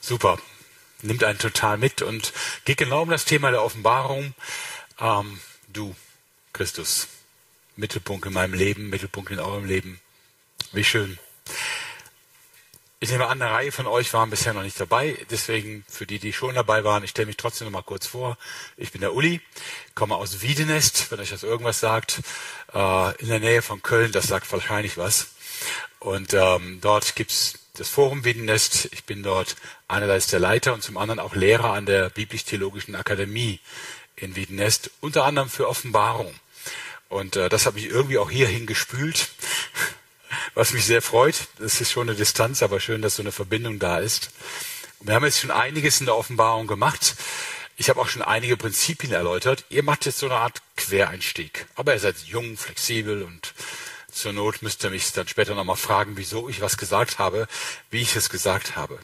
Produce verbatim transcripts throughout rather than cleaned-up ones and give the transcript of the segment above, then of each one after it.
Super. Nimmt einen total mit und geht genau um das Thema der Offenbarung. Ähm, du, Christus, Mittelpunkt in meinem Leben, Mittelpunkt in eurem Leben. Wie schön. Ich nehme an, eine Reihe von euch waren bisher noch nicht dabei. Deswegen, für die, die schon dabei waren, ich stelle mich trotzdem noch mal kurz vor. Ich bin der Uli, komme aus Wiedenest, wenn euch das irgendwas sagt. Äh, in der Nähe von Köln, das sagt wahrscheinlich was. Und ähm, dort gibt's das Forum Wiedenest. Ich bin dort einerseits der Leiter und zum anderen auch Lehrer an der Biblisch-Theologischen Akademie in Wiedenest, unter anderem für Offenbarung. Und äh, das hat mich irgendwie auch hierhin gespült, was mich sehr freut. Das ist schon eine Distanz, aber schön, dass so eine Verbindung da ist. Und wir haben jetzt schon einiges in der Offenbarung gemacht. Ich habe auch schon einige Prinzipien erläutert. Ihr macht jetzt so eine Art Quereinstieg. Aber ihr seid jung, flexibel und zur Not müsst ihr mich dann später nochmal fragen, wieso ich was gesagt habe, wie ich es gesagt habe.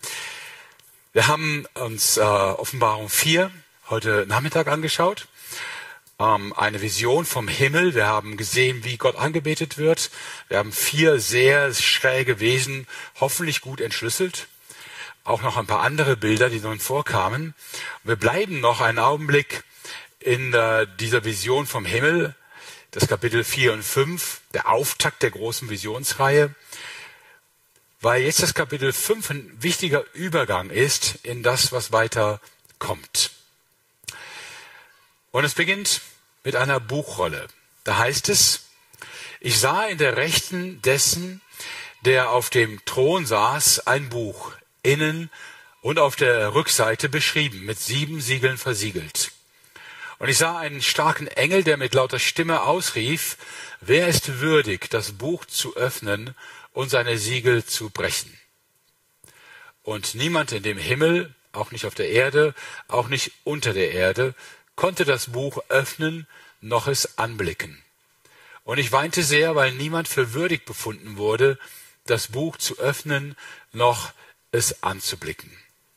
Wir haben uns äh, Offenbarung vier heute Nachmittag angeschaut. Ähm, eine Vision vom Himmel. Wir haben gesehen, wie Gott angebetet wird. Wir haben vier sehr schräge Wesen hoffentlich gut entschlüsselt. Auch noch ein paar andere Bilder, die nun vorkamen. Wir bleiben noch einen Augenblick in äh, dieser Vision vom Himmel. Das Kapitel vier und fünf, der Auftakt der großen Visionsreihe, weil jetzt das Kapitel fünf ein wichtiger Übergang ist in das, was weiter kommt. Und es beginnt mit einer Buchrolle. Da heißt es, ich sah in der Rechten dessen, der auf dem Thron saß, ein Buch, innen und auf der Rückseite beschrieben, mit sieben Siegeln versiegelt. Und ich sah einen starken Engel, der mit lauter Stimme ausrief, wer ist würdig, das Buch zu öffnen und seine Siegel zu brechen? Und niemand in dem Himmel, auch nicht auf der Erde, auch nicht unter der Erde, konnte das Buch öffnen, noch es anblicken. Und ich weinte sehr, weil niemand für würdig befunden wurde, das Buch zu öffnen, noch es anzublicken.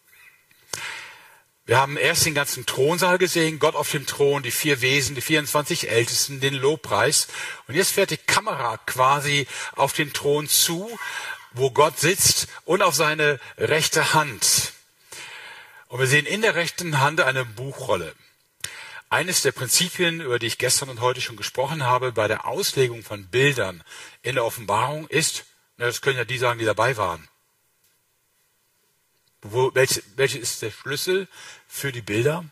Wir haben erst den ganzen Thronsaal gesehen, Gott auf dem Thron, die vier Wesen, die vierundzwanzig Ältesten, den Lobpreis. Und jetzt fährt die Kamera quasi auf den Thron zu, wo Gott sitzt und auf seine rechte Hand. Und wir sehen in der rechten Hand eine Buchrolle. Eines der Prinzipien, über die ich gestern und heute schon gesprochen habe, bei der Auslegung von Bildern in der Offenbarung ist, na, das können ja die sagen, die dabei waren. Wo, welche, welche ist der Schlüssel für die Bilder?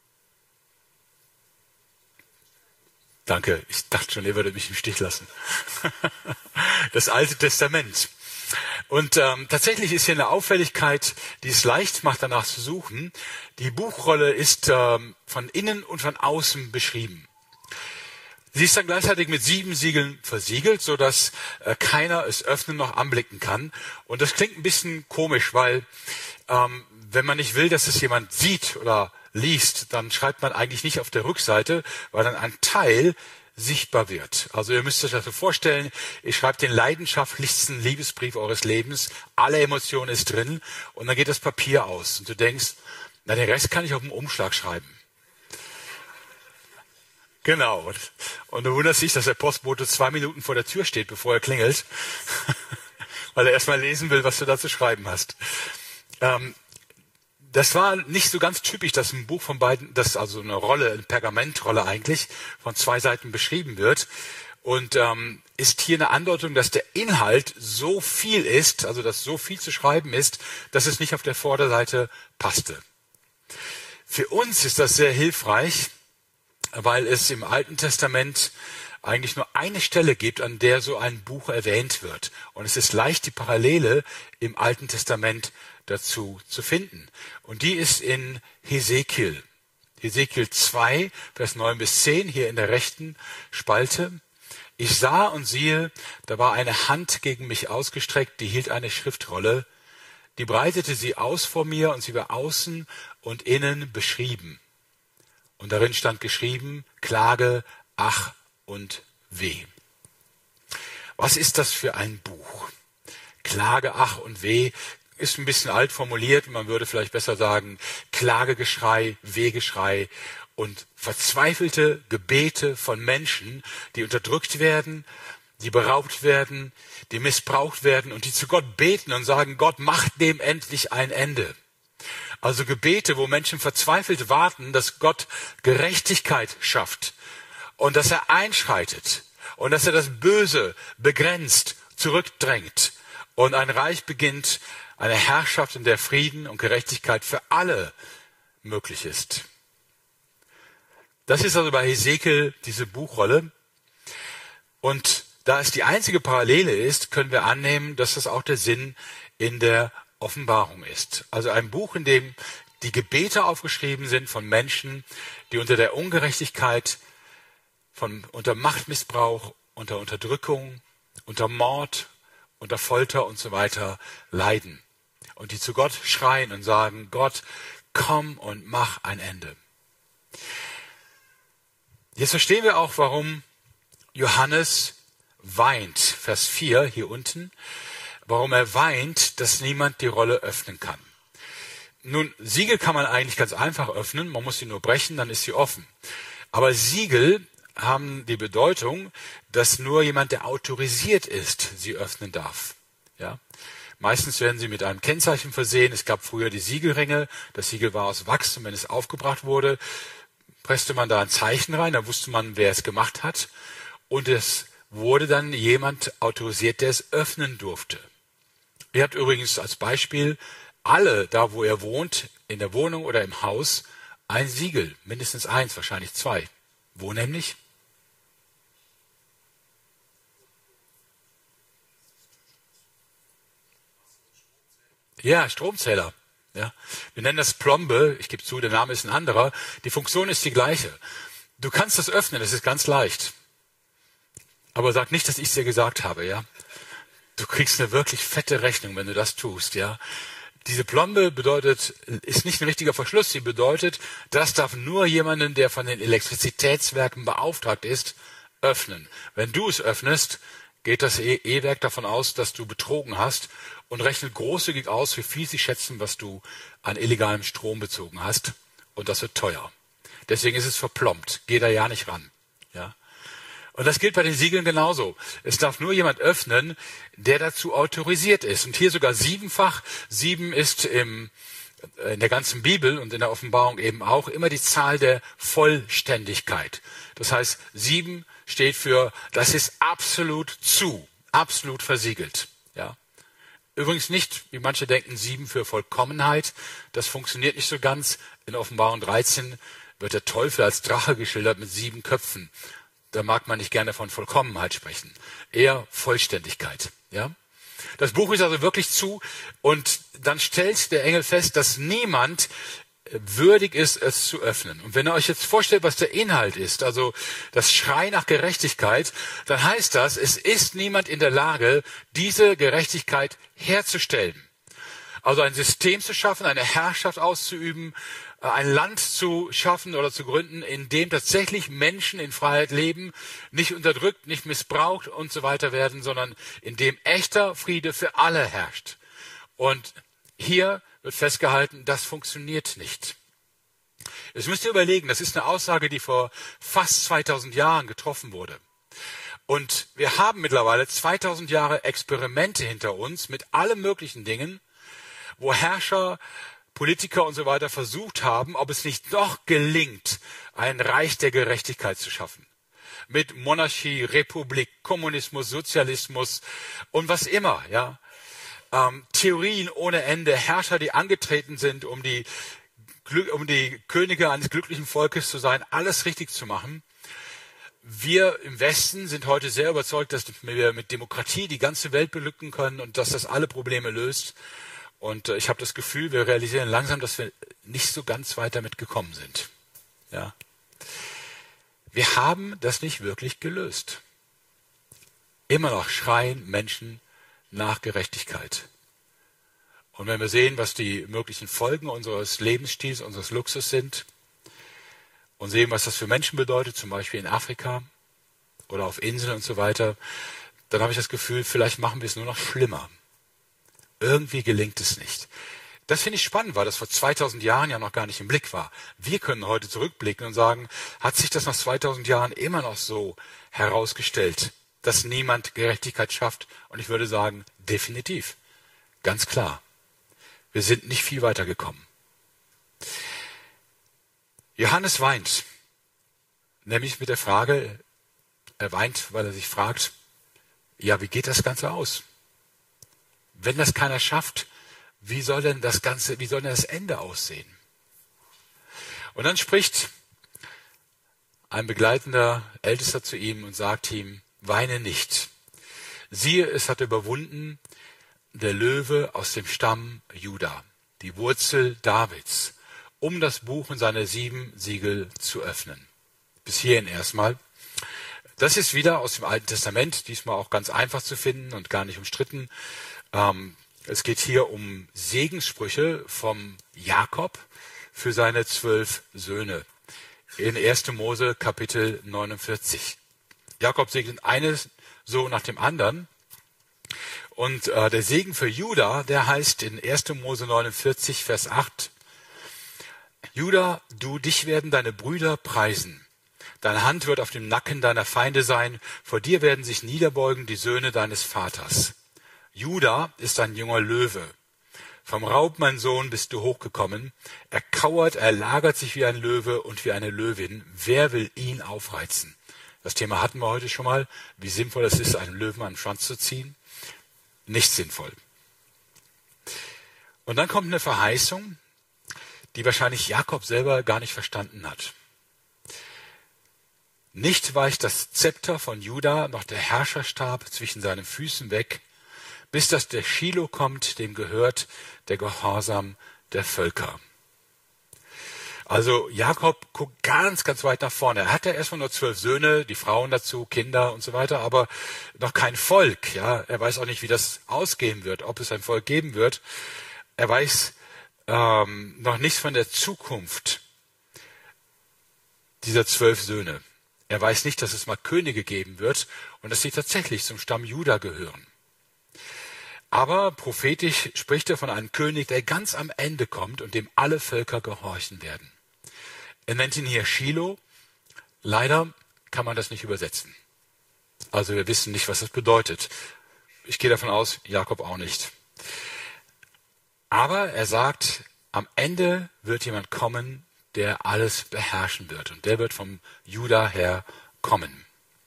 Danke, ich dachte schon, ihr würdet mich im Stich lassen. Das Alte Testament. Und ähm, tatsächlich ist hier eine Auffälligkeit, die es leicht macht, danach zu suchen. Die Buchrolle ist ähm, von innen und von außen beschrieben. Sie ist dann gleichzeitig mit sieben Siegeln versiegelt, sodass äh, keiner es öffnen noch anblicken kann. Und das klingt ein bisschen komisch, weil ähm, wenn man nicht will, dass es jemand sieht oder liest, dann schreibt man eigentlich nicht auf der Rückseite, weil dann ein Teil sichtbar wird. Also ihr müsst euch das so vorstellen, ihr schreibt den leidenschaftlichsten Liebesbrief eures Lebens, alle Emotionen ist drin und dann geht das Papier aus. Und du denkst, na den Rest kann ich auf dem Umschlag schreiben. Genau. Und du wunderst dich, dass der Postbote zwei Minuten vor der Tür steht, bevor er klingelt, weil er erstmal lesen will, was du da zu schreiben hast. Ähm, das war nicht so ganz typisch, dass ein Buch von beiden, dass also eine Rolle, eine Pergamentrolle eigentlich, von zwei Seiten beschrieben wird. Und ähm, ist hier eine Andeutung, dass der Inhalt so viel ist, also dass so viel zu schreiben ist, dass es nicht auf der Vorderseite passte. Für uns ist das sehr hilfreich, weil es im Alten Testament eigentlich nur eine Stelle gibt, an der so ein Buch erwähnt wird. Und es ist leicht, die Parallele im Alten Testament dazu zu finden. Und die ist in Hesekiel. Hesekiel zwei, Vers neun bis zehn, hier in der rechten Spalte. Ich sah und siehe, da war eine Hand gegen mich ausgestreckt, die hielt eine Schriftrolle. Die breitete sie aus vor mir und sie war außen und innen beschrieben. Und darin stand geschrieben, Klage, Ach und Weh. Was ist das für ein Buch? Klage, Ach und Weh ist ein bisschen alt formuliert. Man würde vielleicht besser sagen, Klagegeschrei, Wehgeschrei und verzweifelte Gebete von Menschen, die unterdrückt werden, die beraubt werden, die missbraucht werden und die zu Gott beten und sagen, Gott, mach dem endlich ein Ende. Also Gebete, wo Menschen verzweifelt warten, dass Gott Gerechtigkeit schafft und dass er einschreitet und dass er das Böse begrenzt, zurückdrängt und ein Reich beginnt, eine Herrschaft, in der Frieden und Gerechtigkeit für alle möglich ist. Das ist also bei Hesekiel diese Buchrolle. Und da es die einzige Parallele ist, können wir annehmen, dass das auch der Sinn in der Offenbarung ist. Also ein Buch, in dem die Gebete aufgeschrieben sind von Menschen, die unter der Ungerechtigkeit, von, unter Machtmissbrauch, unter Unterdrückung, unter Mord, unter Folter und so weiter leiden. Und die zu Gott schreien und sagen, Gott, komm und mach ein Ende. Jetzt verstehen wir auch, warum Johannes weint, Vers vier hier unten, warum er weint, dass niemand die Rolle öffnen kann. Nun, Siegel kann man eigentlich ganz einfach öffnen, man muss sie nur brechen, dann ist sie offen. Aber Siegel haben die Bedeutung, dass nur jemand, der autorisiert ist, sie öffnen darf. Ja? Meistens werden sie mit einem Kennzeichen versehen. Es gab früher die Siegelringe, das Siegel war aus Wachs und wenn es aufgebracht wurde, presste man da ein Zeichen rein, da wusste man, wer es gemacht hat. Und es wurde dann jemand autorisiert, der es öffnen durfte. Ihr habt übrigens als Beispiel alle, da wo ihr wohnt, in der Wohnung oder im Haus, ein Siegel, mindestens eins, wahrscheinlich zwei. Wo nämlich? Ja, Stromzähler. Ja. Wir nennen das Plombe, ich gebe zu, der Name ist ein anderer. Die Funktion ist die gleiche. Du kannst das öffnen, das ist ganz leicht. Aber sag nicht, dass ich es dir gesagt habe, ja. Du kriegst eine wirklich fette Rechnung, wenn du das tust, ja. Diese Plombe bedeutet, ist nicht ein richtiger Verschluss, sie bedeutet, das darf nur jemanden, der von den Elektrizitätswerken beauftragt ist, öffnen. Wenn du es öffnest, geht das E-Werk davon aus, dass du betrogen hast und rechnet großzügig aus, wie viel sie schätzen, was du an illegalem Strom bezogen hast. Und das wird teuer. Deswegen ist es verplombt. Geh da ja nicht ran. Ja. Und das gilt bei den Siegeln genauso. Es darf nur jemand öffnen, der dazu autorisiert ist. Und hier sogar siebenfach. Sieben ist im, in der ganzen Bibel und in der Offenbarung eben auch immer die Zahl der Vollständigkeit. Das heißt, sieben steht für, das ist absolut zu, absolut versiegelt. Ja. Übrigens nicht, wie manche denken, sieben für Vollkommenheit. Das funktioniert nicht so ganz. In Offenbarung dreizehn wird der Teufel als Drache geschildert mit sieben Köpfen. Da mag man nicht gerne von Vollkommenheit sprechen. Eher Vollständigkeit. Ja? Das Buch ist also wirklich zu. Und dann stellt der Engel fest, dass niemand würdig ist, es zu öffnen. Und wenn ihr euch jetzt vorstellt, was der Inhalt ist, also das Schrei nach Gerechtigkeit, dann heißt das, es ist niemand in der Lage, diese Gerechtigkeit herzustellen. Also ein System zu schaffen, eine Herrschaft auszuüben, ein Land zu schaffen oder zu gründen, in dem tatsächlich Menschen in Freiheit leben, nicht unterdrückt, nicht missbraucht und so weiter werden, sondern in dem echter Friede für alle herrscht. Und hier wird festgehalten, das funktioniert nicht. Jetzt müsst ihr überlegen, das ist eine Aussage, die vor fast zweitausend Jahren getroffen wurde. Und wir haben mittlerweile zweitausend Jahre Experimente hinter uns mit allen möglichen Dingen, wo Herrscher, Politiker und so weiter versucht haben, ob es nicht doch gelingt, ein Reich der Gerechtigkeit zu schaffen. Mit Monarchie, Republik, Kommunismus, Sozialismus und was immer, ja. Ähm, Theorien ohne Ende, Herrscher, die angetreten sind, um die, um die Könige eines glücklichen Volkes zu sein, alles richtig zu machen. Wir im Westen sind heute sehr überzeugt, dass wir mit Demokratie die ganze Welt belücken können und dass das alle Probleme löst. Und äh, ich habe das Gefühl, wir realisieren langsam, dass wir nicht so ganz weit damit gekommen sind. Ja. Wir haben das nicht wirklich gelöst. Immer noch schreien Menschen nach Gerechtigkeit. Und wenn wir sehen, was die möglichen Folgen unseres Lebensstils, unseres Luxus sind und sehen, was das für Menschen bedeutet, zum Beispiel in Afrika oder auf Inseln und so weiter, dann habe ich das Gefühl, vielleicht machen wir es nur noch schlimmer. Irgendwie gelingt es nicht. Das finde ich spannend, weil das vor zweitausend Jahren ja noch gar nicht im Blick war. Wir können heute zurückblicken und sagen, hat sich das nach zweitausend Jahren immer noch so herausgestellt? dass niemand Gerechtigkeit schafft. Und ich würde sagen, definitiv. Ganz klar. Wir sind nicht viel weiter gekommen. Johannes weint. Nämlich mit der Frage, er weint, weil er sich fragt, ja, wie geht das Ganze aus? Wenn das keiner schafft, wie soll denn das Ganze, wie soll denn das Ende aussehen? Und dann spricht ein begleitender Ältester zu ihm und sagt ihm, weine nicht. Siehe, es hat überwunden der Löwe aus dem Stamm Juda, die Wurzel Davids, um das Buch und seine sieben Siegel zu öffnen. Bis hierhin erstmal. Das ist wieder aus dem Alten Testament, diesmal auch ganz einfach zu finden und gar nicht umstritten. Ähm, es geht hier um Segenssprüche vom Jakob für seine zwölf Söhne. In erster Mose Kapitel neunundvierzig. Jakob segnet eines so nach dem anderen. Und äh, der Segen für Juda, der heißt in erster Mose neunundvierzig, Vers acht, Juda, du, dich werden deine Brüder preisen. Deine Hand wird auf dem Nacken deiner Feinde sein. Vor dir werden sich niederbeugen die Söhne deines Vaters. Juda ist ein junger Löwe. Vom Raub, mein Sohn, bist du hochgekommen. Er kauert, er lagert sich wie ein Löwe und wie eine Löwin. Wer will ihn aufreizen? Das Thema hatten wir heute schon mal. Wie sinnvoll es ist, einen Löwen am Schwanz zu ziehen. Nicht sinnvoll. Und dann kommt eine Verheißung, die wahrscheinlich Jakob selber gar nicht verstanden hat. Nicht weicht das Zepter von Juda noch der Herrscherstab zwischen seinen Füßen weg, bis dass der Schilo kommt, dem gehört der Gehorsam der Völker. Also Jakob guckt ganz, ganz weit nach vorne. Er hat ja erstmal nur zwölf Söhne, die Frauen dazu, Kinder und so weiter, aber noch kein Volk. Ja, er weiß auch nicht, wie das ausgehen wird, ob es ein Volk geben wird. Er weiß ähm, noch nichts von der Zukunft dieser zwölf Söhne. Er weiß nicht, dass es mal Könige geben wird und dass sie tatsächlich zum Stamm Juda gehören. Aber prophetisch spricht er von einem König, der ganz am Ende kommt und dem alle Völker gehorchen werden. Er nennt ihn hier Schilo. Leider kann man das nicht übersetzen. Also wir wissen nicht, was das bedeutet. Ich gehe davon aus, Jakob auch nicht. Aber er sagt, am Ende wird jemand kommen, der alles beherrschen wird. Und der wird vom Juda her kommen.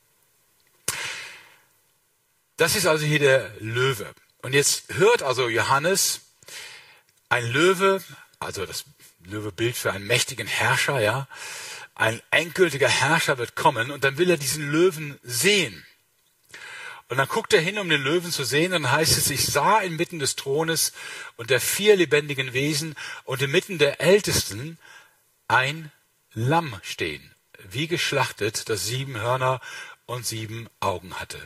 Das ist also hier der Löwe. Und jetzt hört also Johannes, ein Löwe, also das Löwebild für einen mächtigen Herrscher, ja, ein endgültiger Herrscher wird kommen und dann will er diesen Löwen sehen. Und dann guckt er hin, um den Löwen zu sehen, und dann heißt es, ich sah inmitten des Thrones und der vier lebendigen Wesen und inmitten der Ältesten ein Lamm stehen, wie geschlachtet, das sieben Hörner und sieben Augen hatte.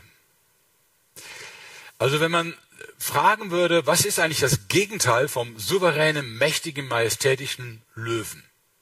Also wenn man fragen würde, was ist eigentlich das Gegenteil vom souveränen, mächtigen, majestätischen Löwen,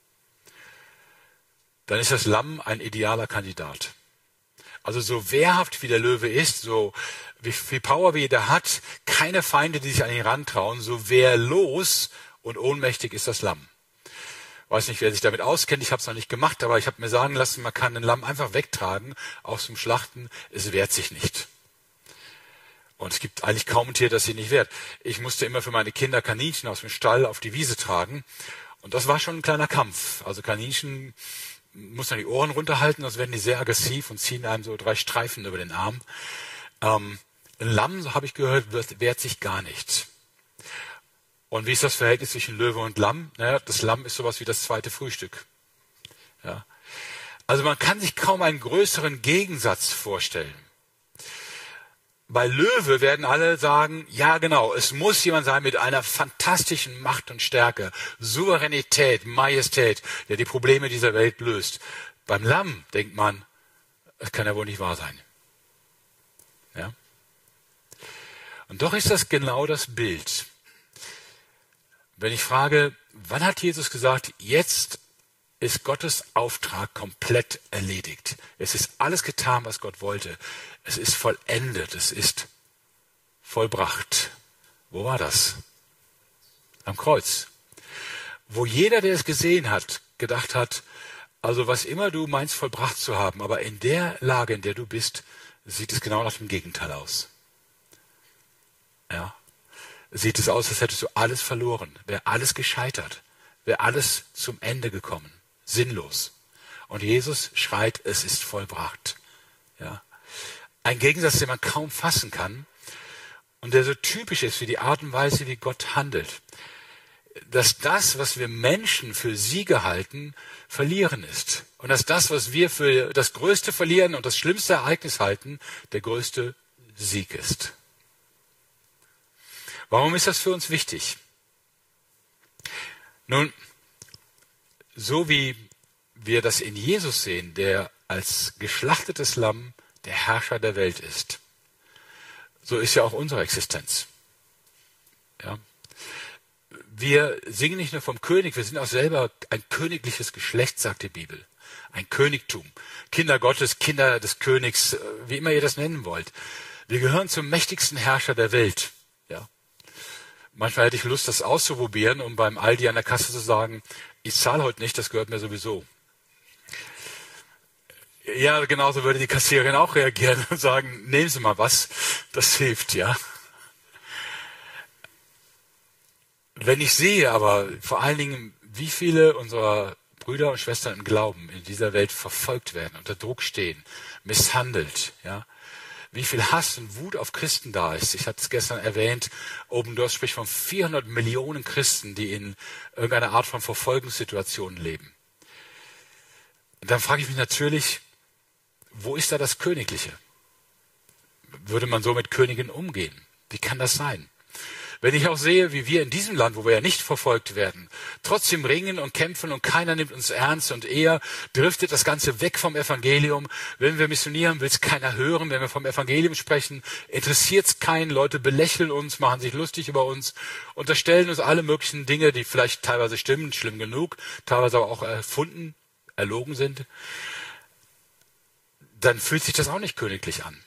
dann ist das Lamm ein idealer Kandidat. Also so wehrhaft wie der Löwe ist, so wie viel Power wie der hat, keine Feinde, die sich an ihn rantrauen, so wehrlos und ohnmächtig ist das Lamm. Weiß nicht, wer sich damit auskennt, ich habe es noch nicht gemacht, aber ich habe mir sagen lassen, man kann ein Lamm einfach wegtragen aus dem Schlachten, es wehrt sich nicht. Und es gibt eigentlich kaum ein Tier, das sie nicht wehrt. Ich musste immer für meine Kinder Kaninchen aus dem Stall auf die Wiese tragen. Und das war schon ein kleiner Kampf. Also Kaninchen muss man die Ohren runterhalten, sonst werden die sehr aggressiv und ziehen einem so drei Streifen über den Arm. Ähm, ein Lamm, so habe ich gehört, wird, wehrt sich gar nicht. Und wie ist das Verhältnis zwischen Löwe und Lamm? Naja, das Lamm ist sowas wie das zweite Frühstück. Ja. Also man kann sich kaum einen größeren Gegensatz vorstellen. Bei Löwe werden alle sagen, ja genau, es muss jemand sein mit einer fantastischen Macht und Stärke, Souveränität, Majestät, der die Probleme dieser Welt löst. Beim Lamm denkt man, das kann ja wohl nicht wahr sein. Ja? Und doch ist das genau das Bild. Wenn ich frage, wann hat Jesus gesagt, jetzt ist Gottes Auftrag komplett erledigt. Es ist alles getan, was Gott wollte. Es ist vollendet, es ist vollbracht. Wo war das? Am Kreuz. Wo jeder, der es gesehen hat, gedacht hat, also was immer du meinst vollbracht zu haben, aber in der Lage, in der du bist, sieht es genau nach dem Gegenteil aus. Ja. Sieht es aus, als hättest du alles verloren, wäre alles gescheitert, wäre alles zum Ende gekommen, sinnlos. Und Jesus schreit, es ist vollbracht. Ja. Ein Gegensatz, den man kaum fassen kann und der so typisch ist für die Art und Weise, wie Gott handelt. Dass das, was wir Menschen für Siege halten, verlieren ist. Und dass das, was wir für das größte Verlieren und das schlimmste Ereignis halten, der größte Sieg ist. Warum ist das für uns wichtig? Nun, so wie wir das in Jesus sehen, der als geschlachtetes Lamm der Herrscher der Welt ist, so ist ja auch unsere Existenz. Ja. Wir singen nicht nur vom König, wir sind auch selber ein königliches Geschlecht, sagt die Bibel. Ein Königtum. Kinder Gottes, Kinder des Königs, wie immer ihr das nennen wollt. Wir gehören zum mächtigsten Herrscher der Welt. Ja. Manchmal hätte ich Lust, das auszuprobieren, um beim Aldi an der Kasse zu sagen, ich zahle heute nicht, das gehört mir sowieso. Ja, genauso würde die Kassiererin auch reagieren und sagen, nehmen Sie mal was, das hilft, ja. Wenn ich sehe aber vor allen Dingen, wie viele unserer Brüder und Schwestern im Glauben in dieser Welt verfolgt werden, unter Druck stehen, misshandelt, ja, wie viel Hass und Wut auf Christen da ist. Ich hatte es gestern erwähnt, Obendorf spricht von vierhundert Millionen Christen, die in irgendeiner Art von Verfolgungssituationen leben. Und dann frage ich mich natürlich, wo ist da das Königliche? Würde man so mit Königen umgehen? Wie kann das sein? Wenn ich auch sehe, wie wir in diesem Land, wo wir ja nicht verfolgt werden, trotzdem ringen und kämpfen und keiner nimmt uns ernst und eher driftet das Ganze weg vom Evangelium. Wenn wir missionieren, will es keiner hören. Wenn wir vom Evangelium sprechen, interessiert es keinen. Leute belächeln uns, machen sich lustig über uns, unterstellen uns alle möglichen Dinge, die vielleicht teilweise stimmen, schlimm genug, teilweise aber auch erfunden, erlogen sind. Dann fühlt sich das auch nicht königlich an.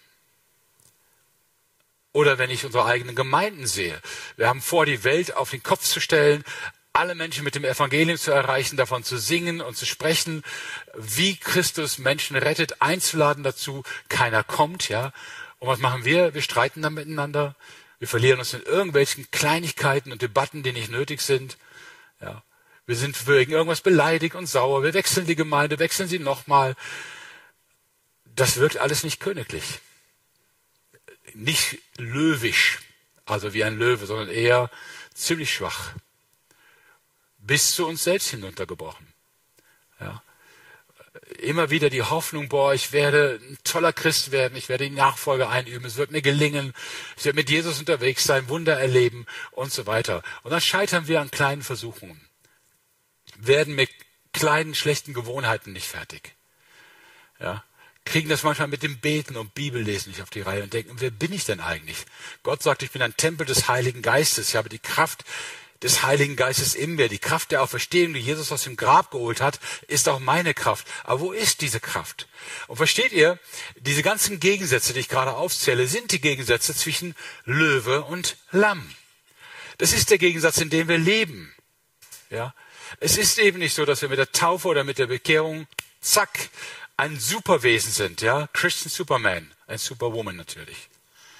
Oder wenn ich unsere eigenen Gemeinden sehe. Wir haben vor, die Welt auf den Kopf zu stellen, alle Menschen mit dem Evangelium zu erreichen, davon zu singen und zu sprechen, wie Christus Menschen rettet, einzuladen dazu. Keiner kommt, ja. Und was machen wir? Wir streiten dann miteinander. Wir verlieren uns in irgendwelchen Kleinigkeiten und Debatten, die nicht nötig sind. Ja. Wir sind wegen irgendwas beleidigt und sauer. Wir wechseln die Gemeinde, wechseln sie nochmal. Das wirkt alles nicht königlich. Nicht löwisch, also wie ein Löwe, sondern eher ziemlich schwach. Bis zu uns selbst hinuntergebrochen. Ja. Immer wieder die Hoffnung, boah, ich werde ein toller Christ werden, ich werde die Nachfolge einüben, es wird mir gelingen, ich werde mit Jesus unterwegs sein, Wunder erleben und so weiter. Und dann scheitern wir an kleinen Versuchungen. Werden mit kleinen, schlechten Gewohnheiten nicht fertig. Ja. Kriegen das manchmal mit dem Beten und Bibellesen nicht auf die Reihe und denken, wer bin ich denn eigentlich? Gott sagt, ich bin ein Tempel des Heiligen Geistes. Ich habe die Kraft des Heiligen Geistes in mir. Die Kraft der Auferstehung, die Jesus aus dem Grab geholt hat, ist auch meine Kraft. Aber wo ist diese Kraft? Und versteht ihr, diese ganzen Gegensätze, die ich gerade aufzähle, sind die Gegensätze zwischen Löwe und Lamm. Das ist der Gegensatz, in dem wir leben. Ja? Es ist eben nicht so, dass wir mit der Taufe oder mit der Bekehrung, zack, ein Superwesen sind, ja, Christian Superman, ein Superwoman natürlich.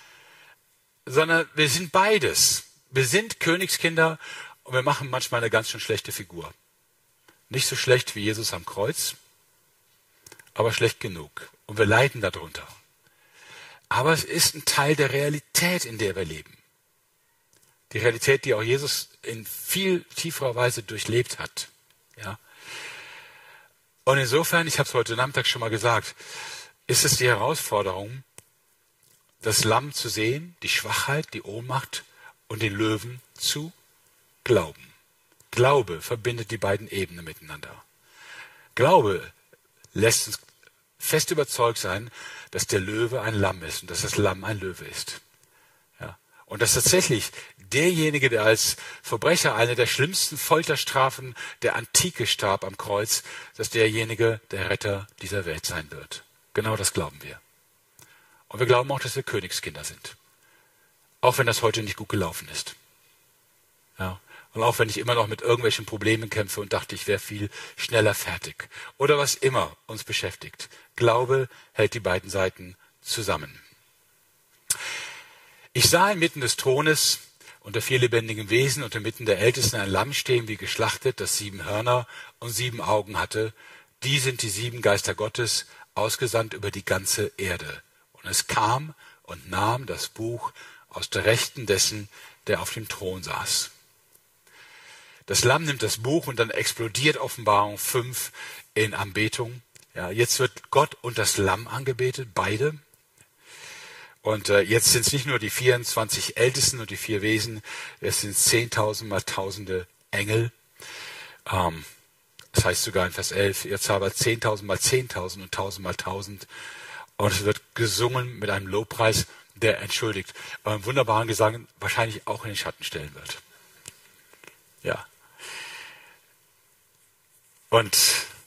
Sondern wir sind beides. Wir sind Königskinder und wir machen manchmal eine ganz schön schlechte Figur. Nicht so schlecht wie Jesus am Kreuz, aber schlecht genug. Und wir leiden darunter. Aber es ist ein Teil der Realität, in der wir leben. Die Realität, die auch Jesus in viel tieferer Weise durchlebt hat, ja. Und insofern, ich habe es heute Nachmittag schon mal gesagt, ist es die Herausforderung, das Lamm zu sehen, die Schwachheit, die Ohnmacht und den Löwen zu glauben. Glaube verbindet die beiden Ebenen miteinander. Glaube lässt uns fest überzeugt sein, dass der Löwe ein Lamm ist und dass das Lamm ein Löwe ist. Ja. Und dass tatsächlich derjenige, der als Verbrecher eine der schlimmsten Folterstrafen der Antike starb am Kreuz, dass derjenige der Retter dieser Welt sein wird. Genau das glauben wir. Und wir glauben auch, dass wir Königskinder sind. Auch wenn das heute nicht gut gelaufen ist. Ja. Und auch wenn ich immer noch mit irgendwelchen Problemen kämpfe und dachte, ich wäre viel schneller fertig. Oder was immer uns beschäftigt. Glaube hält die beiden Seiten zusammen. Ich sah inmitten des Thrones unter vier lebendigen Wesen und inmitten der Ältesten ein Lamm stehen, wie geschlachtet, das sieben Hörner und sieben Augen hatte. Die sind die sieben Geister Gottes, ausgesandt über die ganze Erde. Und es kam und nahm das Buch aus der Rechten dessen, der auf dem Thron saß. Das Lamm nimmt das Buch und dann explodiert Offenbarung fünf in Anbetung. Ja, jetzt wird Gott und das Lamm angebetet, beide. Und äh, jetzt sind es nicht nur die vierundzwanzig Ältesten und die vier Wesen, es sind zehntausend mal tausende Engel. Ähm, das heißt sogar in Vers elf, jetzt aber zehntausend mal zehntausend und tausend mal tausend. Und es wird gesungen mit einem Lobpreis, der entschuldigt, beim wunderbaren Gesang wahrscheinlich auch in den Schatten stellen wird. Ja. Und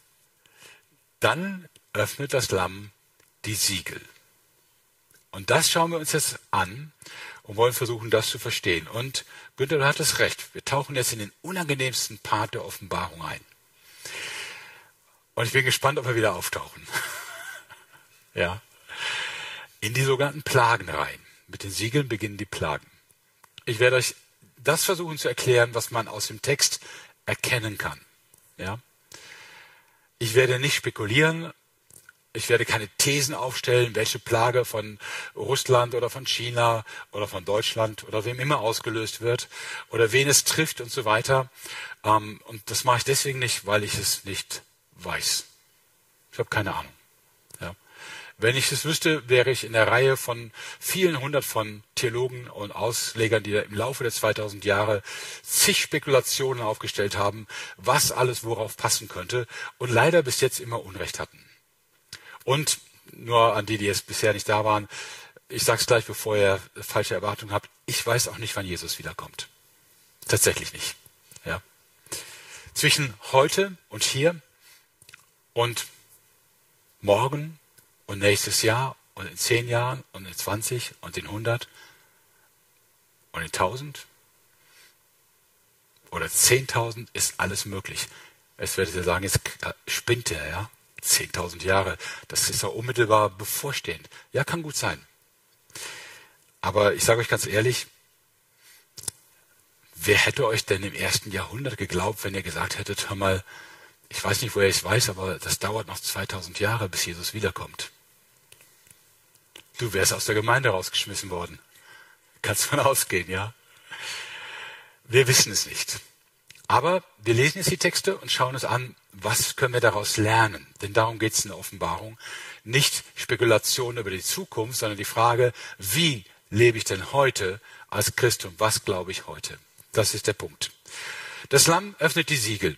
dann öffnet das Lamm die Siegel. Und das schauen wir uns jetzt an und wollen versuchen, das zu verstehen. Und Günther, du hattest recht, wir tauchen jetzt in den unangenehmsten Part der Offenbarung ein. Und ich bin gespannt, ob wir wieder auftauchen. Ja. In die sogenannten Plagen rein. Mit den Siegeln beginnen die Plagen. Ich werde euch das versuchen zu erklären, was man aus dem Text erkennen kann. Ja. Ich werde nicht spekulieren. Ich werde keine Thesen aufstellen, welche Plage von Russland oder von China oder von Deutschland oder wem immer ausgelöst wird oder wen es trifft und so weiter. Und das mache ich deswegen nicht, weil ich es nicht weiß. Ich habe keine Ahnung. Ja. Wenn ich es wüsste, wäre ich in der Reihe von vielen hundert von Theologen und Auslegern, die im Laufe der zweitausend Jahre zig Spekulationen aufgestellt haben, was alles worauf passen könnte und leider bis jetzt immer Unrecht hatten. Und nur an die, die jetzt bisher nicht da waren, ich sage es gleich, bevor ihr falsche Erwartungen habt, ich weiß auch nicht, wann Jesus wiederkommt. Tatsächlich nicht. Ja. Zwischen heute und hier und morgen und nächstes Jahr und in zehn Jahren und in zwanzig und in hundert und in tausend oder zehntausend ist alles möglich. Jetzt werdet ihr sagen, jetzt spinnt er, ja. zehntausend Jahre, das ist ja unmittelbar bevorstehend. Ja, kann gut sein. Aber ich sage euch ganz ehrlich, wer hätte euch denn im ersten Jahrhundert geglaubt, wenn ihr gesagt hättet, hör mal, ich weiß nicht, woher ich es weiß, aber das dauert noch zweitausend Jahre, bis Jesus wiederkommt. Du wärst aus der Gemeinde rausgeschmissen worden. Kannst von ausgehen, ja? Wir wissen es nicht. Aber wir lesen jetzt die Texte und schauen uns an, was können wir daraus lernen. Denn darum geht es in der Offenbarung. Nicht Spekulation über die Zukunft, sondern die Frage, wie lebe ich denn heute als Christ und was glaube ich heute? Das ist der Punkt. Das Lamm öffnet die Siegel.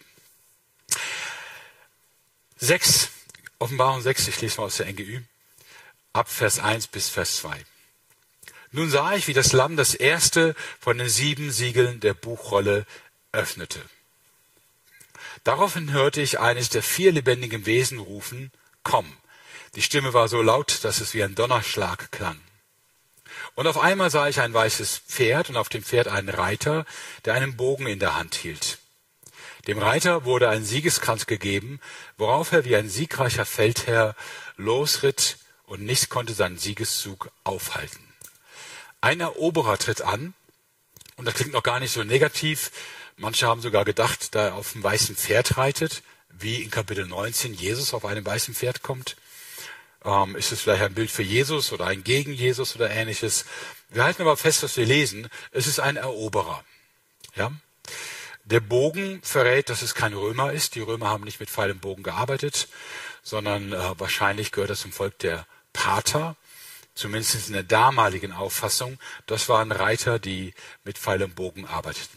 Sechs, Offenbarung sechs, ich lese mal aus der N G Ü, ab Vers eins bis Vers zwei. Nun sah ich, wie das Lamm das erste von den sieben Siegeln der Buchrolle öffnete. Daraufhin hörte ich eines der vier lebendigen Wesen rufen, komm. Die Stimme war so laut, dass es wie ein Donnerschlag klang. Und auf einmal sah ich ein weißes Pferd und auf dem Pferd einen Reiter, der einen Bogen in der Hand hielt. Dem Reiter wurde ein Siegeskranz gegeben, worauf er wie ein siegreicher Feldherr losritt und nichts konnte seinen Siegeszug aufhalten. Ein Eroberer tritt an, und das klingt noch gar nicht so negativ. Manche haben sogar gedacht, da er auf einem weißen Pferd reitet, wie in Kapitel neunzehn Jesus auf einem weißen Pferd kommt. Ähm, ist es vielleicht ein Bild für Jesus oder ein gegen Jesus oder ähnliches. Wir halten aber fest, was wir lesen. Es ist ein Eroberer. Ja? Der Bogen verrät, dass es kein Römer ist. Die Römer haben nicht mit Pfeil und Bogen gearbeitet, sondern äh, wahrscheinlich gehört das zum Volk der Parther. Zumindest in der damaligen Auffassung. Das waren Reiter, die mit Pfeil und Bogen arbeiteten.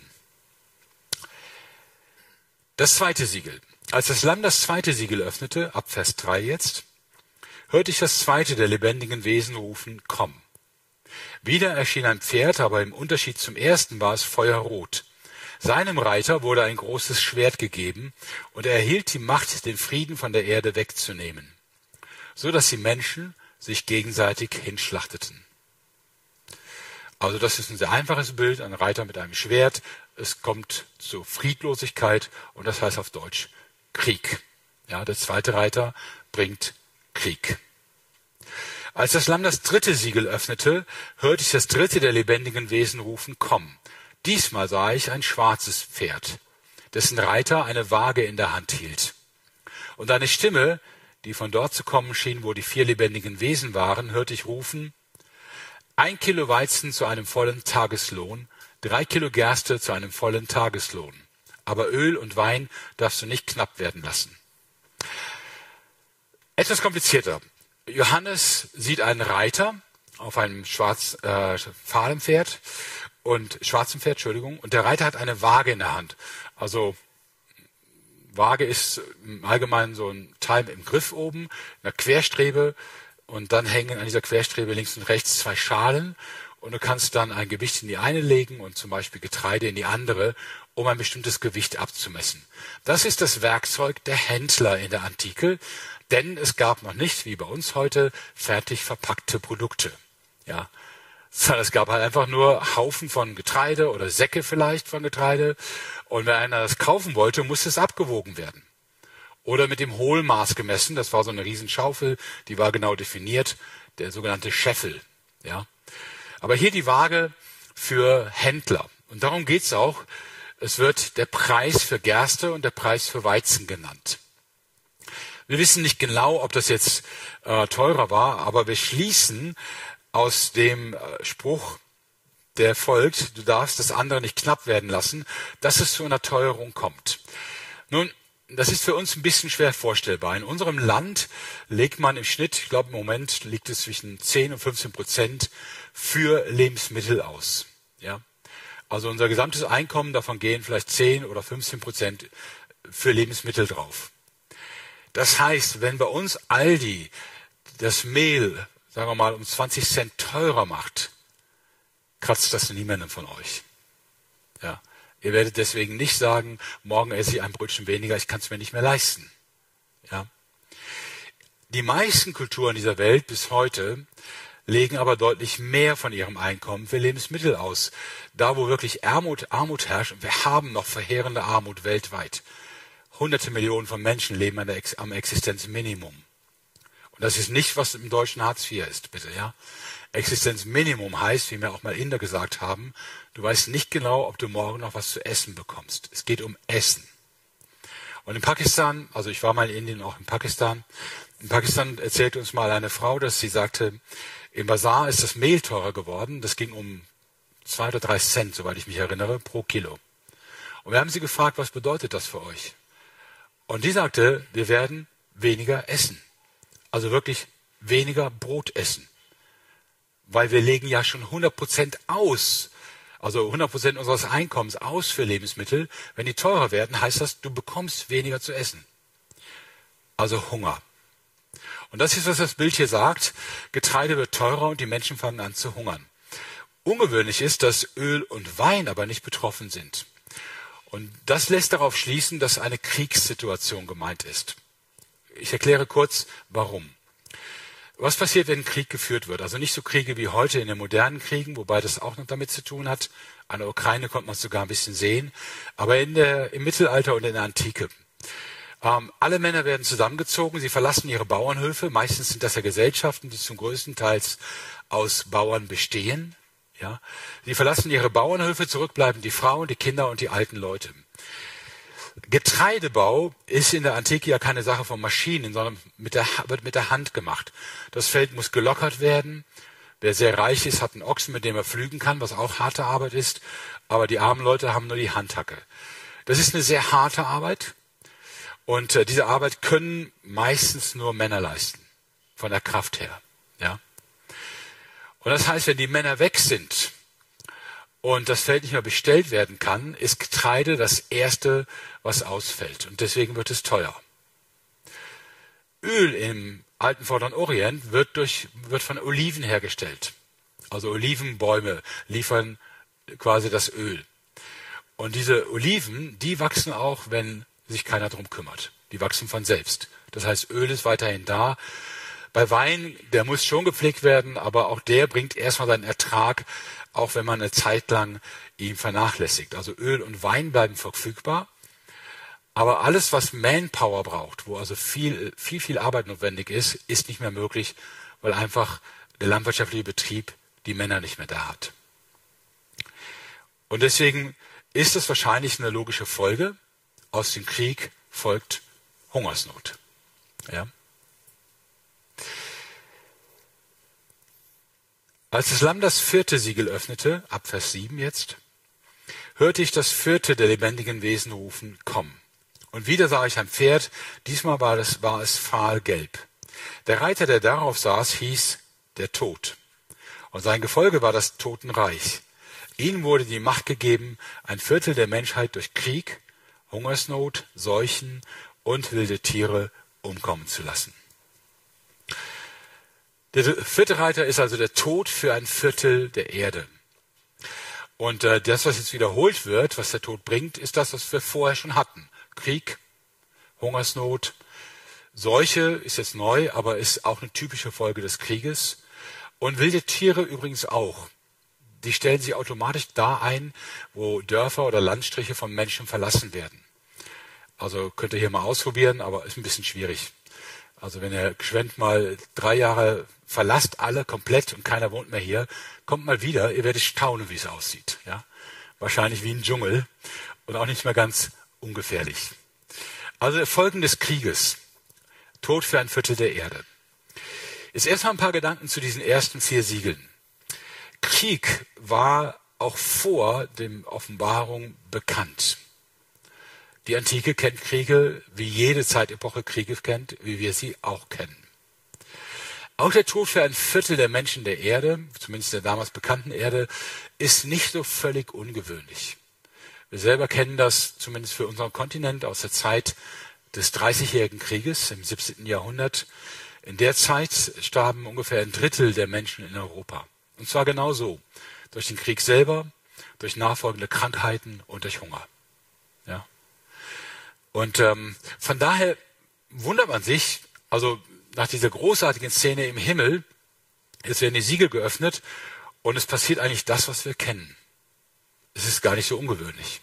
Das zweite Siegel. Als das Lamm das zweite Siegel öffnete, ab Vers drei jetzt, hörte ich das zweite der lebendigen Wesen rufen, komm. Wieder erschien ein Pferd, aber im Unterschied zum ersten war es feuerrot. Seinem Reiter wurde ein großes Schwert gegeben, und er erhielt die Macht, den Frieden von der Erde wegzunehmen, so dass die Menschen sich gegenseitig hinschlachteten. Also das ist ein sehr einfaches Bild, ein Reiter mit einem Schwert. Es kommt zur Friedlosigkeit und das heißt auf Deutsch Krieg. Ja, der zweite Reiter bringt Krieg. Als das Lamm das dritte Siegel öffnete, hörte ich das dritte der lebendigen Wesen rufen, komm. Diesmal sah ich ein schwarzes Pferd, dessen Reiter eine Waage in der Hand hielt. Und eine Stimme, die von dort zu kommen schien, wo die vier lebendigen Wesen waren, hörte ich rufen, ein Kilo Weizen zu einem vollen Tageslohn, drei Kilo Gerste zu einem vollen Tageslohn. Aber Öl und Wein darfst du nicht knapp werden lassen. Etwas komplizierter. Johannes sieht einen Reiter auf einem schwarz, äh, fahlen Pferd und schwarzen Pferd, Entschuldigung, und der Reiter hat eine Waage in der Hand. Also Waage ist im Allgemeinen so ein Teil im Griff oben, eine Querstrebe und dann hängen an dieser Querstrebe links und rechts zwei Schalen und du kannst dann ein Gewicht in die eine legen und zum Beispiel Getreide in die andere, um ein bestimmtes Gewicht abzumessen. Das ist das Werkzeug der Händler in der Antike. Denn es gab noch nicht, wie bei uns heute, fertig verpackte Produkte. Ja, sondern es gab halt einfach nur Haufen von Getreide oder Säcke vielleicht von Getreide. Und wenn einer das kaufen wollte, musste es abgewogen werden. Oder mit dem Hohlmaß gemessen. Das war so eine Riesenschaufel, die war genau definiert, der sogenannte Scheffel. Ja, aber hier die Waage für Händler. Und darum geht's auch. Es wird der Preis für Gerste und der Preis für Weizen genannt. Wir wissen nicht genau, ob das jetzt äh, teurer war, aber wir schließen aus dem äh, Spruch, der folgt, du darfst das andere nicht knapp werden lassen, dass es zu einer Teuerung kommt. Nun, das ist für uns ein bisschen schwer vorstellbar. In unserem Land legt man im Schnitt, ich glaube im Moment liegt es zwischen zehn und fünfzehn Prozent für Lebensmittel aus. Ja? Also unser gesamtes Einkommen, davon gehen vielleicht zehn oder fünfzehn Prozent für Lebensmittel drauf. Das heißt, wenn bei uns Aldi das Mehl, sagen wir mal, um zwanzig Cent teurer macht, kratzt das niemandem von euch. Ja. Ihr werdet deswegen nicht sagen, morgen esse ich ein Brötchen weniger, ich kann es mir nicht mehr leisten. Ja. Die meisten Kulturen dieser Welt bis heute legen aber deutlich mehr von ihrem Einkommen für Lebensmittel aus. Da, wo wirklich Armut, Armut herrscht, und wir haben noch verheerende Armut weltweit. Hunderte Millionen von Menschen leben an der, am Existenzminimum. Und das ist nicht, was im deutschen Hartz vier ist, bitte, ja. Existenzminimum heißt, wie mir auch mal Inder gesagt haben, du weißt nicht genau, ob du morgen noch was zu essen bekommst. Es geht um Essen. Und in Pakistan, also ich war mal in Indien, auch in Pakistan, in Pakistan erzählte uns mal eine Frau, dass sie sagte, im Bazar ist das Mehl teurer geworden. Das ging um zwei oder drei Cent, soweit ich mich erinnere, pro Kilo. Und wir haben sie gefragt, was bedeutet das für euch? Und die sagte, wir werden weniger essen. Also wirklich weniger Brot essen. Weil wir legen ja schon hundert Prozent aus, also hundert Prozent unseres Einkommens aus für Lebensmittel. Wenn die teurer werden, heißt das, du bekommst weniger zu essen. Also Hunger. Und das ist, was das Bild hier sagt. Getreide wird teurer und die Menschen fangen an zu hungern. Ungewöhnlich ist, dass Öl und Wein aber nicht betroffen sind. Und das lässt darauf schließen, dass eine Kriegssituation gemeint ist. Ich erkläre kurz, warum. Was passiert, wenn ein Krieg geführt wird? Also nicht so Kriege wie heute in den modernen Kriegen, wobei das auch noch damit zu tun hat. An der Ukraine konnte man es sogar ein bisschen sehen. Aber in der, im Mittelalter und in der Antike. Ähm, alle Männer werden zusammengezogen, sie verlassen ihre Bauernhöfe. Meistens sind das ja Gesellschaften, die zum größten Teil aus Bauern bestehen. Ja, sie verlassen ihre Bauernhöfe, zurück bleiben die Frauen, die Kinder und die alten Leute. Getreidebau ist in der Antike ja keine Sache von Maschinen, sondern mit der, wird mit der Hand gemacht. Das Feld muss gelockert werden. Wer sehr reich ist, hat einen Ochsen, mit dem er pflügen kann, was auch harte Arbeit ist. Aber die armen Leute haben nur die Handhacke. Das ist eine sehr harte Arbeit. Und äh, diese Arbeit können meistens nur Männer leisten, von der Kraft her. Ja. Und das heißt, wenn die Männer weg sind und das Feld nicht mehr bestellt werden kann, ist Getreide das Erste, was ausfällt. Und deswegen wird es teuer. Öl im alten Vorderen Orient wird, durch, wird von Oliven hergestellt. Also Olivenbäume liefern quasi das Öl. Und diese Oliven, die wachsen auch, wenn sich keiner drum kümmert. Die wachsen von selbst. Das heißt, Öl ist weiterhin da. Bei Wein, der muss schon gepflegt werden, aber auch der bringt erstmal seinen Ertrag, auch wenn man eine Zeit lang ihn vernachlässigt. Also Öl und Wein bleiben verfügbar. Aber alles, was Manpower braucht, wo also viel, viel, viel Arbeit notwendig ist, ist nicht mehr möglich, weil einfach der landwirtschaftliche Betrieb die Männer nicht mehr da hat. Und deswegen ist es wahrscheinlich eine logische Folge. Aus dem Krieg folgt Hungersnot. Ja. Als das Lamm das vierte Siegel öffnete, ab Vers sieben jetzt, hörte ich das vierte der lebendigen Wesen rufen, komm. Und wieder sah ich ein Pferd, diesmal war es, war es fahlgelb. Der Reiter, der darauf saß, hieß der Tod. Und sein Gefolge war das Totenreich. Ihnen wurde die Macht gegeben, ein Viertel der Menschheit durch Krieg, Hungersnot, Seuchen und wilde Tiere umkommen zu lassen. Der vierte Reiter ist also der Tod für ein Viertel der Erde. Und äh, das, was jetzt wiederholt wird, was der Tod bringt, ist das, was wir vorher schon hatten. Krieg, Hungersnot, Seuche ist jetzt neu, aber ist auch eine typische Folge des Krieges. Und wilde Tiere übrigens auch. Die stellen sich automatisch da ein, wo Dörfer oder Landstriche von Menschen verlassen werden. Also könnt ihr hier mal ausprobieren, aber ist ein bisschen schwierig. Also wenn ihr geschwind mal drei Jahre verlasst, alle komplett und keiner wohnt mehr hier, kommt mal wieder, ihr werdet staunen, wie es aussieht. Ja? Wahrscheinlich wie ein Dschungel und auch nicht mehr ganz ungefährlich. Also Folgen des Krieges. Tod für ein Viertel der Erde. Jetzt erstmal ein paar Gedanken zu diesen ersten vier Siegeln. Krieg war auch vor dem Offenbarung bekannt. Die Antike kennt Kriege, wie jede Zeitepoche Kriege kennt, wie wir sie auch kennen. Auch der Tod für ein Viertel der Menschen der Erde, zumindest der damals bekannten Erde, ist nicht so völlig ungewöhnlich. Wir selber kennen das zumindest für unseren Kontinent aus der Zeit des Dreißigjährigen Krieges im siebzehnten Jahrhundert. In der Zeit starben ungefähr ein Drittel der Menschen in Europa. Und zwar genau so. Durch den Krieg selber, durch nachfolgende Krankheiten und durch Hunger. Ja. Und ähm, von daher wundert man sich, also nach dieser großartigen Szene im Himmel, jetzt werden die Siegel geöffnet und es passiert eigentlich das, was wir kennen. Es ist gar nicht so ungewöhnlich.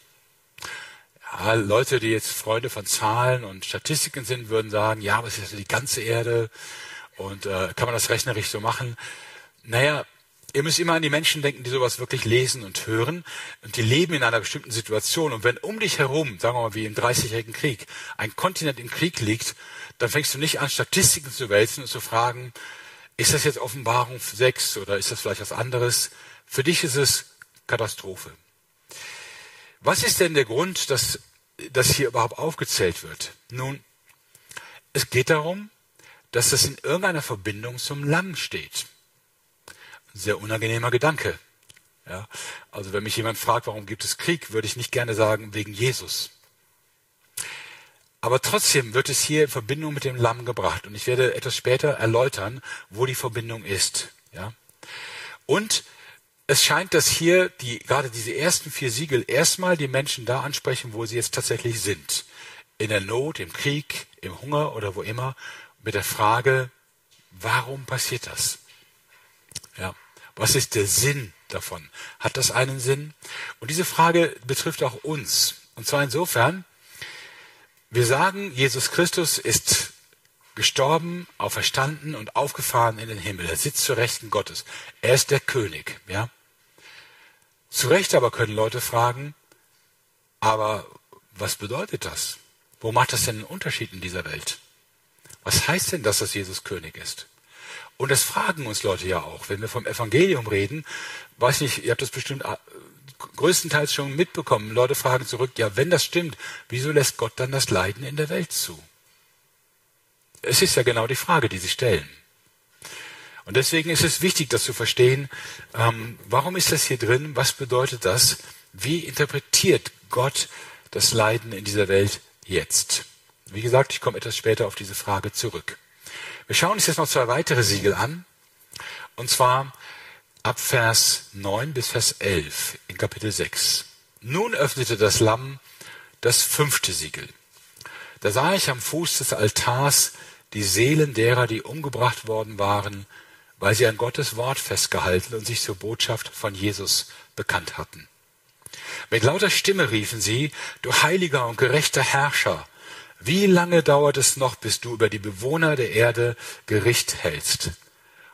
Ja, Leute, die jetzt Freunde von Zahlen und Statistiken sind, würden sagen, ja, aber es ist ja die ganze Erde und äh, kann man das rechnerisch so machen? Naja, ihr müsst immer an die Menschen denken, die sowas wirklich lesen und hören und die leben in einer bestimmten Situation. Und wenn um dich herum, sagen wir mal wie im Dreißigjährigen Krieg, ein Kontinent im Krieg liegt, dann fängst du nicht an, Statistiken zu wälzen und zu fragen, ist das jetzt Offenbarung sechs oder ist das vielleicht was anderes? Für dich ist es Katastrophe. Was ist denn der Grund, dass das hier überhaupt aufgezählt wird? Nun, es geht darum, dass das in irgendeiner Verbindung zum Lamm steht. Ein sehr unangenehmer Gedanke. Ja, also wenn mich jemand fragt, warum gibt es Krieg, würde ich nicht gerne sagen, wegen Jesus. Aber trotzdem wird es hier in Verbindung mit dem Lamm gebracht. Und ich werde etwas später erläutern, wo die Verbindung ist. Ja? Und es scheint, dass hier die, gerade diese ersten vier Siegel erstmal die Menschen da ansprechen, wo sie jetzt tatsächlich sind. In der Not, im Krieg, im Hunger oder wo immer. Mit der Frage, warum passiert das? Ja. Was ist der Sinn davon? Hat das einen Sinn? Und diese Frage betrifft auch uns. Und zwar insofern, wir sagen, Jesus Christus ist gestorben, auferstanden und aufgefahren in den Himmel. Er sitzt zur Rechten Gottes. Er ist der König. Ja? Zu Recht aber können Leute fragen, aber was bedeutet das? Wo macht das denn einen Unterschied in dieser Welt? Was heißt denn das, dass Jesus König ist? Und das fragen uns Leute ja auch, wenn wir vom Evangelium reden. Weiß nicht, ihr habt das bestimmt größtenteils schon mitbekommen. Leute fragen zurück, ja, wenn das stimmt, wieso lässt Gott dann das Leiden in der Welt zu? Es ist ja genau die Frage, die sie stellen. Und deswegen ist es wichtig, das zu verstehen, ähm, warum ist das hier drin, was bedeutet das, wie interpretiert Gott das Leiden in dieser Welt jetzt? Wie gesagt, ich komme etwas später auf diese Frage zurück. Wir schauen uns jetzt noch zwei weitere Siegel an, und zwar ab Vers neun bis Vers elf in Kapitel sechs. Nun öffnete das Lamm das fünfte Siegel. Da sah ich am Fuß des Altars die Seelen derer, die umgebracht worden waren, weil sie an Gottes Wort festgehalten und sich zur Botschaft von Jesus bekannt hatten. Mit lauter Stimme riefen sie, du heiliger und gerechter Herrscher, wie lange dauert es noch, bis du über die Bewohner der Erde Gericht hältst?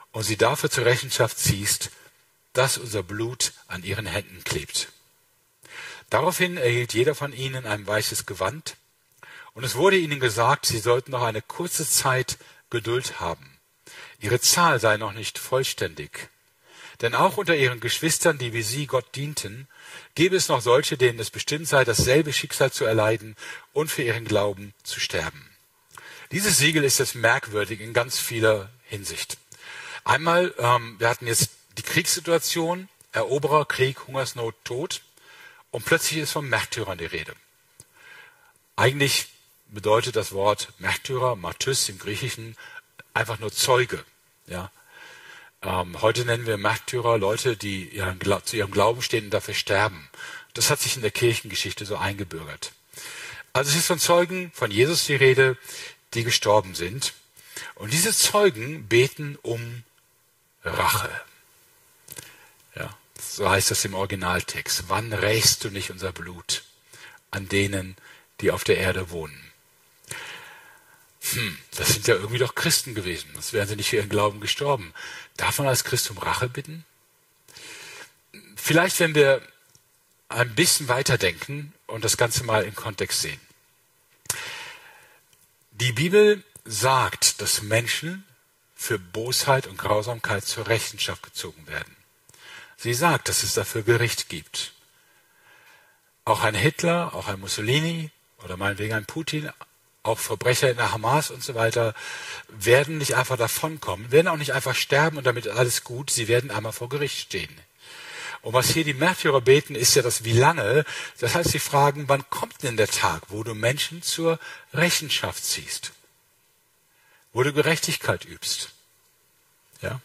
und sie dafür zur Rechenschaft ziehst, dass unser Blut an ihren Händen klebt. Daraufhin erhielt jeder von ihnen ein weißes Gewand, und es wurde ihnen gesagt, sie sollten noch eine kurze Zeit Geduld haben. Ihre Zahl sei noch nicht vollständig. Denn auch unter ihren Geschwistern, die wie sie Gott dienten, gäbe es noch solche, denen es bestimmt sei, dasselbe Schicksal zu erleiden und für ihren Glauben zu sterben. Dieses Siegel ist jetzt merkwürdig in ganz vieler Hinsicht. Einmal, ähm, wir hatten jetzt die Kriegssituation, Eroberer, Krieg, Hungersnot, Tod, und plötzlich ist von Märtyrern die Rede. Eigentlich bedeutet das Wort Märtyrer, Martys im Griechischen, einfach nur Zeuge. Ja. Ähm, heute nennen wir Märtyrer Leute, die ihren, zu ihrem Glauben stehen und dafür sterben. Das hat sich in der Kirchengeschichte so eingebürgert. Also es ist von Zeugen von Jesus die Rede, die gestorben sind. Und diese Zeugen beten um Rache. Ja, so heißt das im Originaltext. Wann rächst du nicht unser Blut an denen, die auf der Erde wohnen? Hm, das sind ja irgendwie doch Christen gewesen. Sonst wären sie nicht für ihren Glauben gestorben. Darf man als Christ um Rache bitten? Vielleicht, wenn wir ein bisschen weiterdenken und das Ganze mal in Kontext sehen. Die Bibel sagt, dass Menschen für Bosheit und Grausamkeit zur Rechenschaft gezogen werden. Sie sagt, dass es dafür Gericht gibt. Auch ein Hitler, auch ein Mussolini oder meinetwegen ein Putin, auch Verbrecher in der Hamas und so weiter, werden nicht einfach davonkommen, werden auch nicht einfach sterben und damit ist alles gut, sie werden einmal vor Gericht stehen. Und was hier die Märtyrer beten, ist ja das wie lange. Das heißt, sie fragen, wann kommt denn der Tag, wo du Menschen zur Rechenschaft ziehst? Wo du Gerechtigkeit übst? Ja?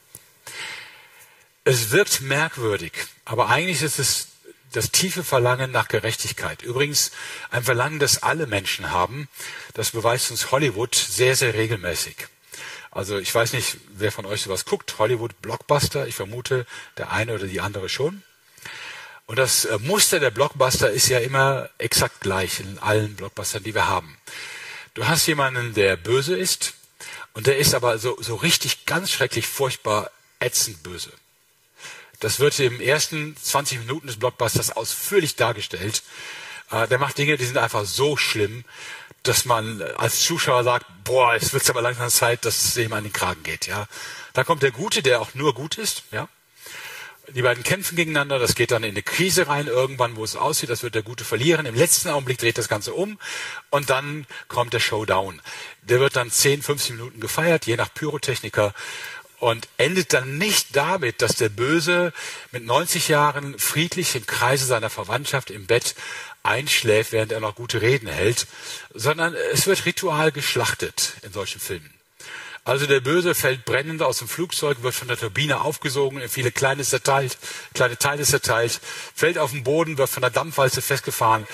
Es wirkt merkwürdig, aber eigentlich ist es das tiefe Verlangen nach Gerechtigkeit. Übrigens ein Verlangen, das alle Menschen haben. Das beweist uns Hollywood sehr, sehr regelmäßig. Also ich weiß nicht, wer von euch sowas guckt. Hollywood Blockbuster, ich vermute, der eine oder die andere schon. Und das Muster der Blockbuster ist ja immer exakt gleich in allen Blockbustern, die wir haben. Du hast jemanden, der böse ist, und der ist aber so, so richtig ganz schrecklich, furchtbar, ätzend böse. Das wird im ersten zwanzig Minuten des Blockbusters ausführlich dargestellt. Äh, der macht Dinge, die sind einfach so schlimm, dass man als Zuschauer sagt, boah, es wird aber langsam Zeit, dass es ihm an den Kragen geht. Ja, dann kommt der Gute, der auch nur gut ist. Ja, die beiden kämpfen gegeneinander. Das geht dann in eine Krise rein irgendwann, wo es aussieht, das wird der Gute verlieren. Im letzten Augenblick dreht das Ganze um und dann kommt der Showdown. Der wird dann zehn, fünfzehn Minuten gefeiert, je nach Pyrotechniker. Und endet dann nicht damit, dass der Böse mit neunzig Jahren friedlich im Kreise seiner Verwandtschaft im Bett einschläft, während er noch gute Reden hält, sondern es wird ritual geschlachtet in solchen Filmen. Also der Böse fällt brennend aus dem Flugzeug, wird von der Turbine aufgesogen, in viele kleine, zerteilt, kleine Teile zerteilt, fällt auf den Boden, wird von der Dampfwalze festgefahren.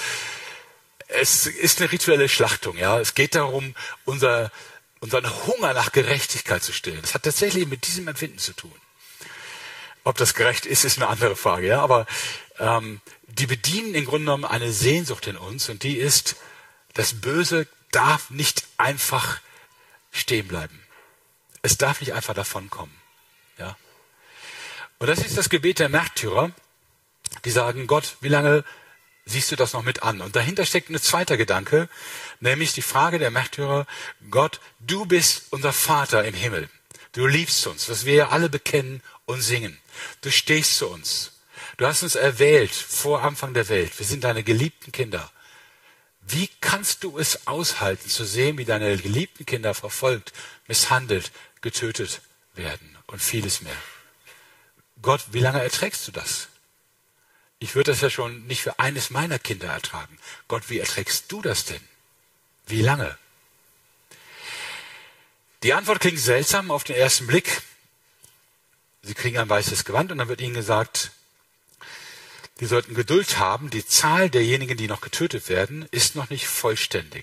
Es ist eine rituelle Schlachtung. Ja, es geht darum, unser unseren Hunger nach Gerechtigkeit zu stillen. Das hat tatsächlich mit diesem Empfinden zu tun. Ob das gerecht ist, ist eine andere Frage. Ja, aber ähm, die bedienen im Grunde genommen eine Sehnsucht in uns und die ist, das Böse darf nicht einfach stehen bleiben. Es darf nicht einfach davonkommen. Ja. Und das ist das Gebet der Märtyrer, die sagen, Gott, wie lange siehst du das noch mit an? Und dahinter steckt ein zweiter Gedanke, nämlich die Frage der Märtyrer, Gott, du bist unser Vater im Himmel. Du liebst uns, was wir ja alle bekennen und singen. Du stehst zu uns. Du hast uns erwählt vor Anfang der Welt. Wir sind deine geliebten Kinder. Wie kannst du es aushalten, zu sehen, wie deine geliebten Kinder verfolgt, misshandelt, getötet werden und vieles mehr? Gott, wie lange erträgst du das? Ich würde das ja schon nicht für eines meiner Kinder ertragen. Gott, wie erträgst du das denn? Wie lange? Die Antwort klingt seltsam auf den ersten Blick. Sie kriegen ein weißes Gewand und dann wird ihnen gesagt, die sollten Geduld haben. Die Zahl derjenigen, die noch getötet werden, ist noch nicht vollständig.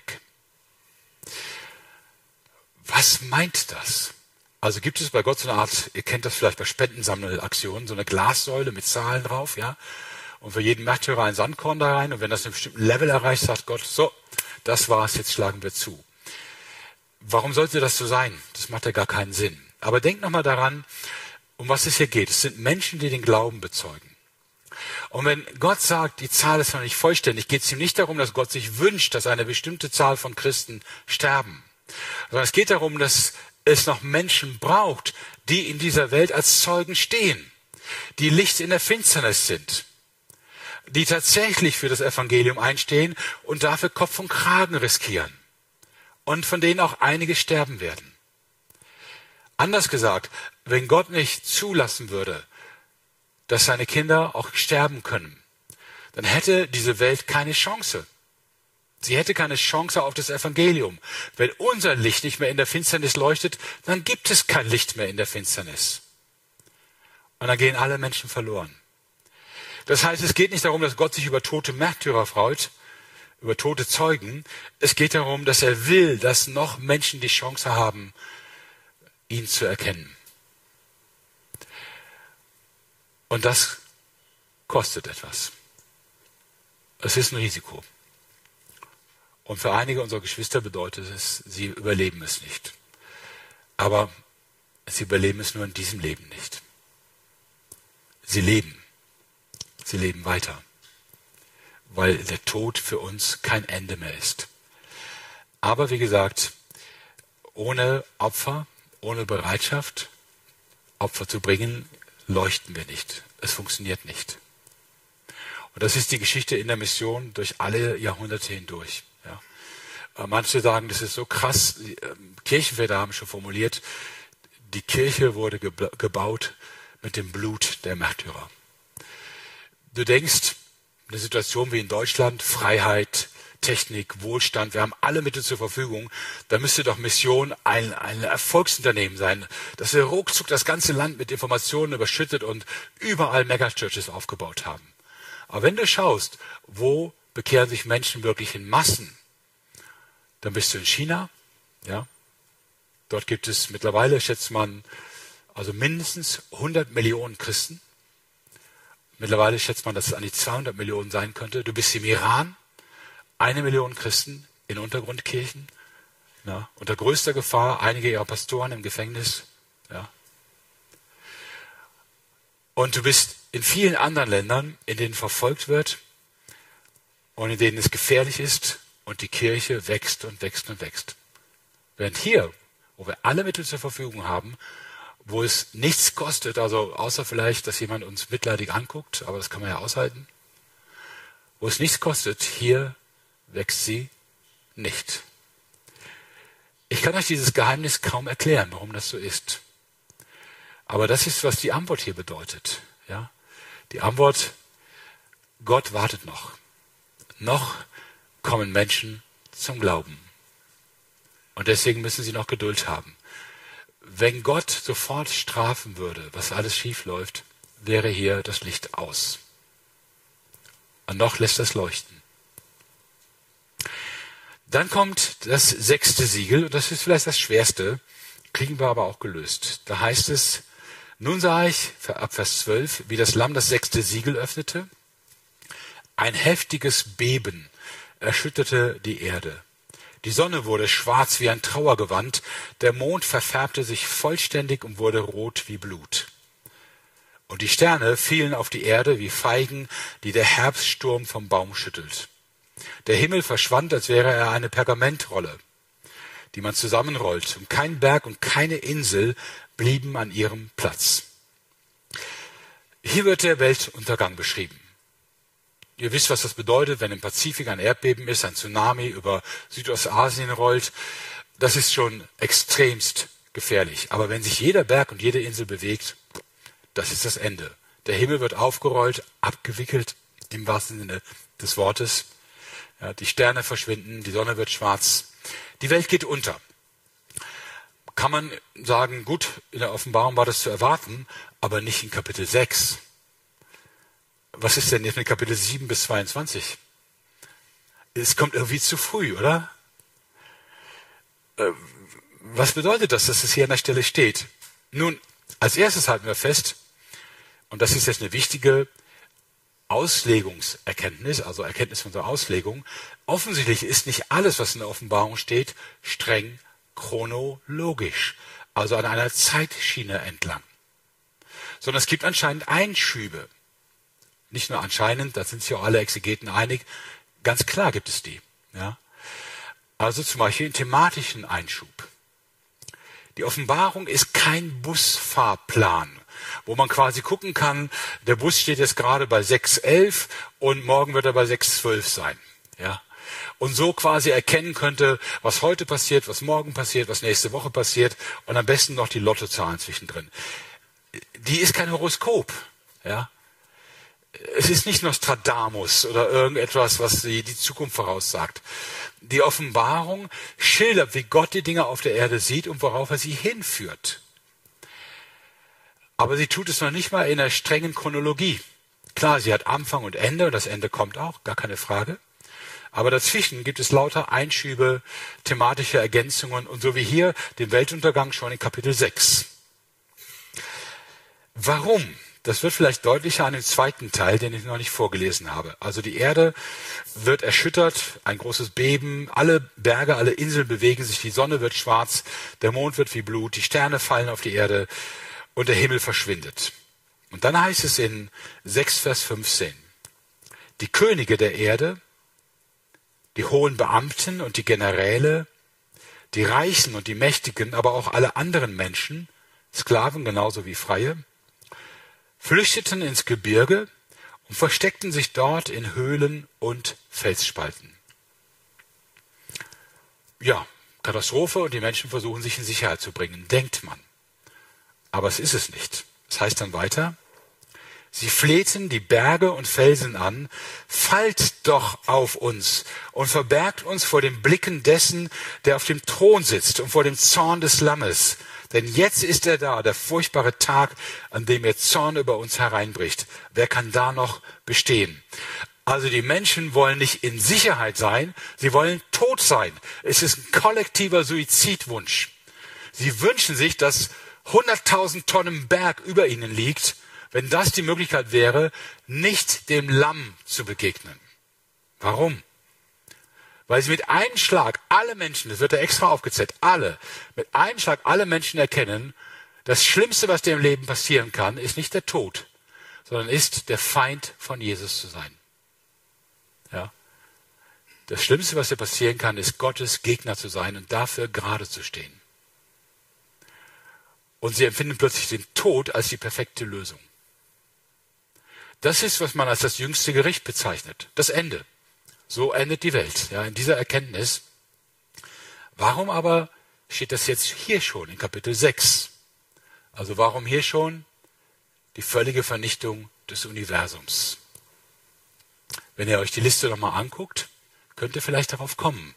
Was meint das? Also gibt es bei Gott so eine Art, ihr kennt das vielleicht bei Spendensammelaktionen, so eine Glassäule mit Zahlen drauf, ja? Und für jeden Märtyrer ein Sandkorn da rein. Und wenn das einen bestimmten Level erreicht, sagt Gott, so, das war's, jetzt schlagen wir zu. Warum sollte das so sein? Das macht ja gar keinen Sinn. Aber denkt nochmal daran, um was es hier geht. Es sind Menschen, die den Glauben bezeugen. Und wenn Gott sagt, die Zahl ist noch nicht vollständig, geht es ihm nicht darum, dass Gott sich wünscht, dass eine bestimmte Zahl von Christen sterben. Sondern es geht darum, dass es noch Menschen braucht, die in dieser Welt als Zeugen stehen, die Licht in der Finsternis sind, die tatsächlich für das Evangelium einstehen und dafür Kopf und Kragen riskieren und von denen auch einige sterben werden. Anders gesagt, wenn Gott nicht zulassen würde, dass seine Kinder auch sterben können, dann hätte diese Welt keine Chance. Sie hätte keine Chance auf das Evangelium. Wenn unser Licht nicht mehr in der Finsternis leuchtet, dann gibt es kein Licht mehr in der Finsternis. Und dann gehen alle Menschen verloren. Das heißt, es geht nicht darum, dass Gott sich über tote Märtyrer freut, über tote Zeugen. Es geht darum, dass er will, dass noch Menschen die Chance haben, ihn zu erkennen. Und das kostet etwas. Es ist ein Risiko. Und für einige unserer Geschwister bedeutet es, sie überleben es nicht. Aber sie überleben es nur in diesem Leben nicht. Sie leben. Sie leben weiter. Weil der Tod für uns kein Ende mehr ist. Aber wie gesagt, ohne Opfer, ohne Bereitschaft, Opfer zu bringen, leuchten wir nicht. Es funktioniert nicht. Und das ist die Geschichte in der Mission durch alle Jahrhunderte hindurch. Ja. Manche sagen, das ist so krass. Kirchenväter haben schon formuliert, die Kirche wurde gebaut mit dem Blut der Märtyrer. Du denkst, eine Situation wie in Deutschland, Freiheit, Technik, Wohlstand, wir haben alle Mittel zur Verfügung, da müsste doch Mission ein, ein Erfolgsunternehmen sein, dass wir ruckzuck das ganze Land mit Informationen überschüttet und überall Megachurches aufgebaut haben. Aber wenn du schaust, wo bekehren sich Menschen wirklich in Massen, dann bist du in China, ja. Dort gibt es mittlerweile, schätzt man, also mindestens hundert Millionen Christen. Mittlerweile schätzt man, dass es an die zweihundert Millionen sein könnte. Du bist im Iran, eine Million Christen in Untergrundkirchen, ja, unter größter Gefahr, einige ihrer Pastoren im Gefängnis. Ja. Und du bist in vielen anderen Ländern, in denen verfolgt wird und in denen es gefährlich ist und die Kirche wächst und wächst und wächst. Während hier, wo wir alle Mittel zur Verfügung haben, wo es nichts kostet, also außer vielleicht, dass jemand uns mitleidig anguckt, aber das kann man ja aushalten, wo es nichts kostet, hier wächst sie nicht. Ich kann euch dieses Geheimnis kaum erklären, warum das so ist. Aber das ist, was die Antwort hier bedeutet. Ja? Die Antwort, Gott wartet noch. Noch kommen Menschen zum Glauben. Und deswegen müssen sie noch Geduld haben. Wenn Gott sofort strafen würde, was alles schief läuft, wäre hier das Licht aus. Und noch lässt das leuchten. Dann kommt das sechste Siegel, und das ist vielleicht das Schwerste, kriegen wir aber auch gelöst. Da heißt es, nun sah ich, ab Vers zwölf, wie das Lamm das sechste Siegel öffnete. Ein heftiges Beben erschütterte die Erde. Die Sonne wurde schwarz wie ein Trauergewand, der Mond verfärbte sich vollständig und wurde rot wie Blut. Und die Sterne fielen auf die Erde wie Feigen, die der Herbststurm vom Baum schüttelt. Der Himmel verschwand, als wäre er eine Pergamentrolle, die man zusammenrollt, und kein Berg und keine Insel blieben an ihrem Platz. Hier wird der Weltuntergang beschrieben. Ihr wisst, was das bedeutet, wenn im Pazifik ein Erdbeben ist, ein Tsunami über Südostasien rollt. Das ist schon extremst gefährlich. Aber wenn sich jeder Berg und jede Insel bewegt, das ist das Ende. Der Himmel wird aufgerollt, abgewickelt, im wahrsten Sinne des Wortes. Ja, die Sterne verschwinden, die Sonne wird schwarz. Die Welt geht unter. Kann man sagen, gut, in der Offenbarung war das zu erwarten, aber nicht in Kapitel sechs. Was ist denn jetzt mit Kapitel sieben bis zweiundzwanzig? Es kommt irgendwie zu früh, oder? Was bedeutet das, dass es hier an der Stelle steht? Nun, als erstes halten wir fest, und das ist jetzt eine wichtige Auslegungserkenntnis, also Erkenntnis unserer Auslegung, offensichtlich ist nicht alles, was in der Offenbarung steht, streng chronologisch, also an einer Zeitschiene entlang. sondern es gibt anscheinend Einschübe. Nicht nur anscheinend, da sind sich auch alle Exegeten einig, ganz klar gibt es die. Ja? Also zum Beispiel einen thematischen Einschub. Die Offenbarung ist kein Busfahrplan, wo man quasi gucken kann, der Bus steht jetzt gerade bei sechs elf und morgen wird er bei sechs zwölf sein. Ja? Und so quasi erkennen könnte, was heute passiert, was morgen passiert, was nächste Woche passiert und am besten noch die Lottozahlen zwischendrin. Die ist kein Horoskop. Ja? Es ist nicht Nostradamus oder irgendetwas, was die, die Zukunft voraussagt. Die Offenbarung schildert, wie Gott die Dinge auf der Erde sieht und worauf er sie hinführt. Aber sie tut es noch nicht mal in einer strengen Chronologie. Klar, sie hat Anfang und Ende und das Ende kommt auch, gar keine Frage. Aber dazwischen gibt es lauter Einschübe, thematische Ergänzungen und so wie hier den Weltuntergang schon in Kapitel sechs. Warum? Das wird vielleicht deutlicher an dem zweiten Teil, den ich noch nicht vorgelesen habe. Also die Erde wird erschüttert, ein großes Beben, alle Berge, alle Inseln bewegen sich, die Sonne wird schwarz, der Mond wird wie Blut, die Sterne fallen auf die Erde und der Himmel verschwindet. Und dann heißt es in sechs Vers fünfzehn, die Könige der Erde, die hohen Beamten und die Generäle, die Reichen und die Mächtigen, aber auch alle anderen Menschen, Sklaven genauso wie Freie, flüchteten ins Gebirge und versteckten sich dort in Höhlen und Felsspalten. Ja, Katastrophe und die Menschen versuchen sich in Sicherheit zu bringen, denkt man. Aber es ist es nicht. Es heißt dann weiter, sie flehten die Berge und Felsen an, fallt doch auf uns und verbergt uns vor den Blicken dessen, der auf dem Thron sitzt und vor dem Zorn des Lammes. Denn jetzt ist er da, der furchtbare Tag, an dem ihr Zorn über uns hereinbricht. Wer kann da noch bestehen? Also die Menschen wollen nicht in Sicherheit sein, sie wollen tot sein. Es ist ein kollektiver Suizidwunsch. Sie wünschen sich, dass hunderttausend Tonnen Berg über ihnen liegt, wenn das die Möglichkeit wäre, nicht dem Lamm zu begegnen. Warum? Weil sie mit einem Schlag alle Menschen, das wird ja extra aufgezählt, alle, mit einem Schlag alle Menschen erkennen, das Schlimmste, was dir im Leben passieren kann, ist nicht der Tod, sondern ist der Feind von Jesus zu sein. Ja? Das Schlimmste, was dir passieren kann, ist Gottes Gegner zu sein und dafür gerade zu stehen. Und sie empfinden plötzlich den Tod als die perfekte Lösung. Das ist, was man als das jüngste Gericht bezeichnet, das Ende. So endet die Welt, ja, in dieser Erkenntnis. Warum aber steht das jetzt hier schon in Kapitel sechs? Also warum hier schon die völlige Vernichtung des Universums? Wenn ihr euch die Liste nochmal anguckt, könnt ihr vielleicht darauf kommen.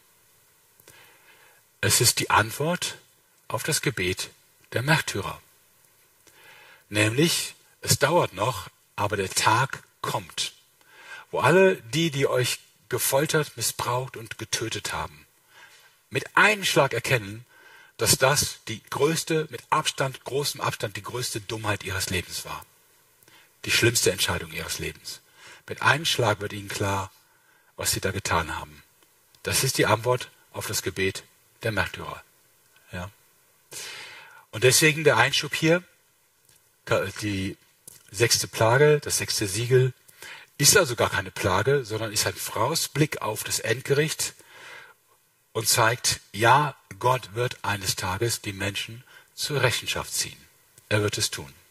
Es ist die Antwort auf das Gebet der Märtyrer. Nämlich, es dauert noch, aber der Tag kommt, wo alle die, die euch gefoltert, missbraucht und getötet haben, mit einem Schlag erkennen, dass das die größte, mit Abstand, großem Abstand, die größte Dummheit ihres Lebens war. Die schlimmste Entscheidung ihres Lebens. Mit einem Schlag wird ihnen klar, was sie da getan haben. Das ist die Antwort auf das Gebet der Märtyrer. Ja. Und deswegen der Einschub hier, die sechste Plage, das sechste Siegel, ist also gar keine Plage, sondern ist ein Vorausblick auf das Endgericht und zeigt, ja, Gott wird eines Tages die Menschen zur Rechenschaft ziehen. Er wird es tun.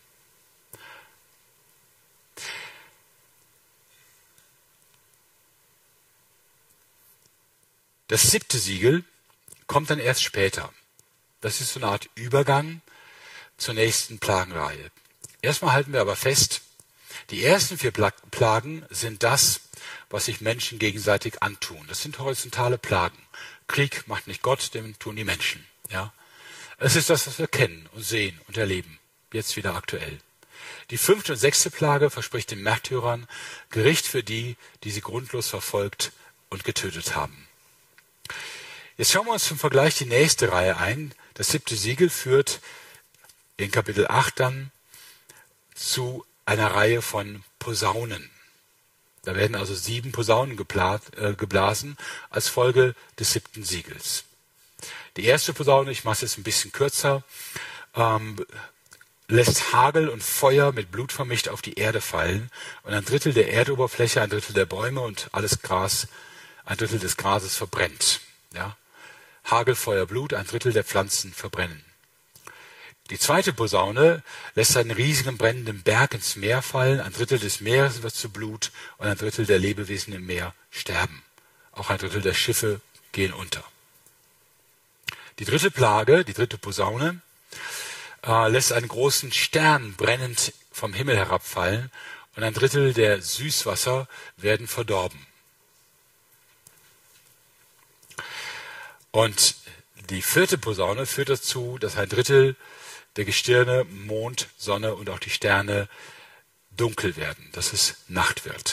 Das siebte Siegel kommt dann erst später. Das ist so eine Art Übergang zur nächsten Plagenreihe. Erstmal halten wir aber fest, die ersten vier Plagen sind das, was sich Menschen gegenseitig antun. Das sind horizontale Plagen. Krieg macht nicht Gott, dem tun die Menschen. Ja? Es ist das, was wir kennen und sehen und erleben. Jetzt wieder aktuell. Die fünfte und sechste Plage verspricht den Märtyrern Gericht für die, die sie grundlos verfolgt und getötet haben. Jetzt schauen wir uns zum Vergleich die nächste Reihe ein. Das siebte Siegel führt in Kapitel acht dann zu einer Reihe von Posaunen. Da werden also sieben Posaunen äh, geblasen als Folge des siebten Siegels. Die erste Posaune, ich mache es jetzt ein bisschen kürzer, ähm, lässt Hagel und Feuer mit Blut vermischt auf die Erde fallen und ein Drittel der Erdoberfläche, ein Drittel der Bäume und alles Gras, ein Drittel des Grases verbrennt. Ja? Hagel, Feuer, Blut, ein Drittel der Pflanzen verbrennen. Die zweite Posaune lässt einen riesigen brennenden Berg ins Meer fallen, ein Drittel des Meeres wird zu Blut und ein Drittel der Lebewesen im Meer sterben. Auch ein Drittel der Schiffe gehen unter. Die dritte Plage, die dritte Posaune, äh, lässt einen großen Stern brennend vom Himmel herabfallen und ein Drittel der Süßwasser werden verdorben. Und die vierte Posaune führt dazu, dass ein Drittel der Gestirne, Mond, Sonne und auch die Sterne dunkel werden, dass es Nacht wird.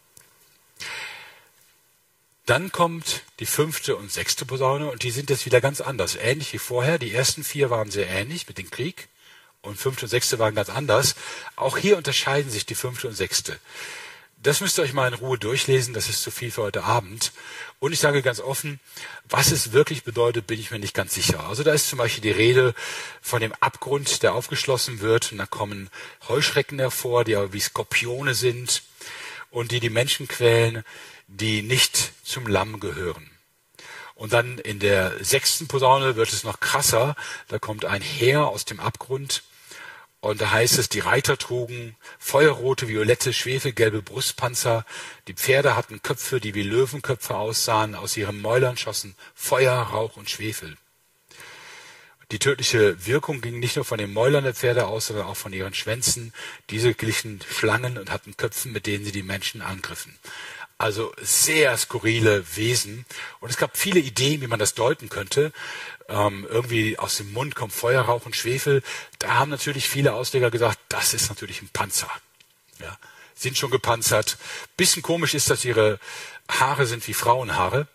Dann kommt die fünfte und sechste Posaune und die sind jetzt wieder ganz anders, ähnlich wie vorher. Die ersten vier waren sehr ähnlich mit dem Krieg und fünfte und sechste waren ganz anders. Auch hier unterscheiden sich die fünfte und sechste. Das müsst ihr euch mal in Ruhe durchlesen, das ist zu viel für heute Abend. Und ich sage ganz offen, was es wirklich bedeutet, bin ich mir nicht ganz sicher. Also da ist zum Beispiel die Rede von dem Abgrund, der aufgeschlossen wird und da kommen Heuschrecken hervor, die aber wie Skorpione sind und die die Menschen quälen, die nicht zum Lamm gehören. Und dann in der sechsten Posaune wird es noch krasser, da kommt ein Heer aus dem Abgrund. Und da heißt es, die Reiter trugen feuerrote, violette, schwefelgelbe Brustpanzer. Die Pferde hatten Köpfe, die wie Löwenköpfe aussahen. Aus ihren Mäulern schossen Feuer, Rauch und Schwefel. Die tödliche Wirkung ging nicht nur von den Mäulern der Pferde aus, sondern auch von ihren Schwänzen. Diese glichen Schlangen und hatten Köpfen, mit denen sie die Menschen angriffen. Also sehr skurrile Wesen. Und es gab viele Ideen, wie man das deuten könnte. Ähm, irgendwie aus dem Mund kommt Feuer, Rauch und Schwefel. Da haben natürlich viele Ausleger gesagt, das ist natürlich ein Panzer. Ja, sind schon gepanzert. Bisschen komisch ist, dass ihre Haare sind wie Frauenhaare.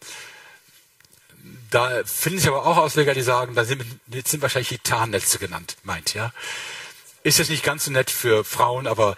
Da finden sich aber auch Ausleger, die sagen, da sind, jetzt sind wahrscheinlich die Tarnnetze genannt, meint, ja. Ist jetzt nicht ganz so nett für Frauen, aber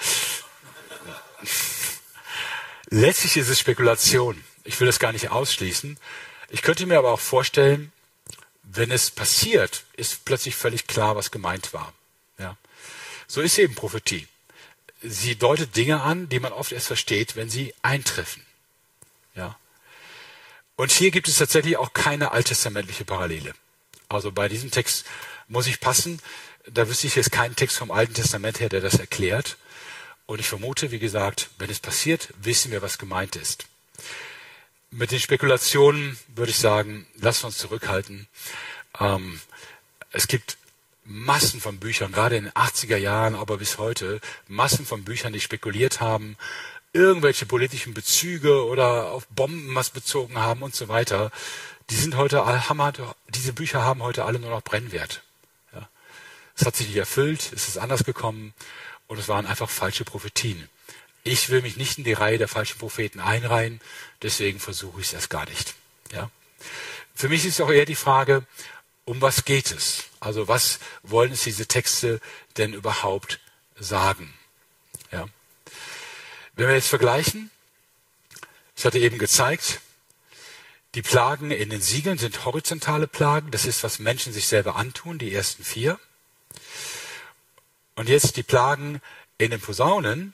letztlich ist es Spekulation. Ich will das gar nicht ausschließen. Ich könnte mir aber auch vorstellen, wenn es passiert, ist plötzlich völlig klar, was gemeint war. Ja. So ist eben Prophetie. Sie deutet Dinge an, die man oft erst versteht, wenn sie eintreffen. Ja. Und hier gibt es tatsächlich auch keine alttestamentliche Parallele. Also bei diesem Text muss ich passen. Da wüsste ich jetzt keinen Text vom Alten Testament her, der das erklärt. Und ich vermute, wie gesagt, wenn es passiert, wissen wir, was gemeint ist. Mit den Spekulationen würde ich sagen, lassen wir uns zurückhalten. Ähm, es gibt Massen von Büchern, gerade in den achtziger Jahren, aber bis heute, Massen von Büchern, die spekuliert haben, irgendwelche politischen Bezüge oder auf Bomben was bezogen haben und so weiter. Die sind heute, haben, diese Bücher haben heute alle nur noch Brennwert. Ja. Es hat sich nicht erfüllt, es ist anders gekommen und es waren einfach falsche Prophetien. Ich will mich nicht in die Reihe der falschen Propheten einreihen, deswegen versuche ich es erst gar nicht. Ja. Für mich ist auch eher die Frage, um was geht es? Also was wollen es diese Texte denn überhaupt sagen? Ja. Wenn wir jetzt vergleichen, ich hatte eben gezeigt, die Plagen in den Siegeln sind horizontale Plagen, das ist, was Menschen sich selber antun, die ersten vier. Und jetzt die Plagen in den Posaunen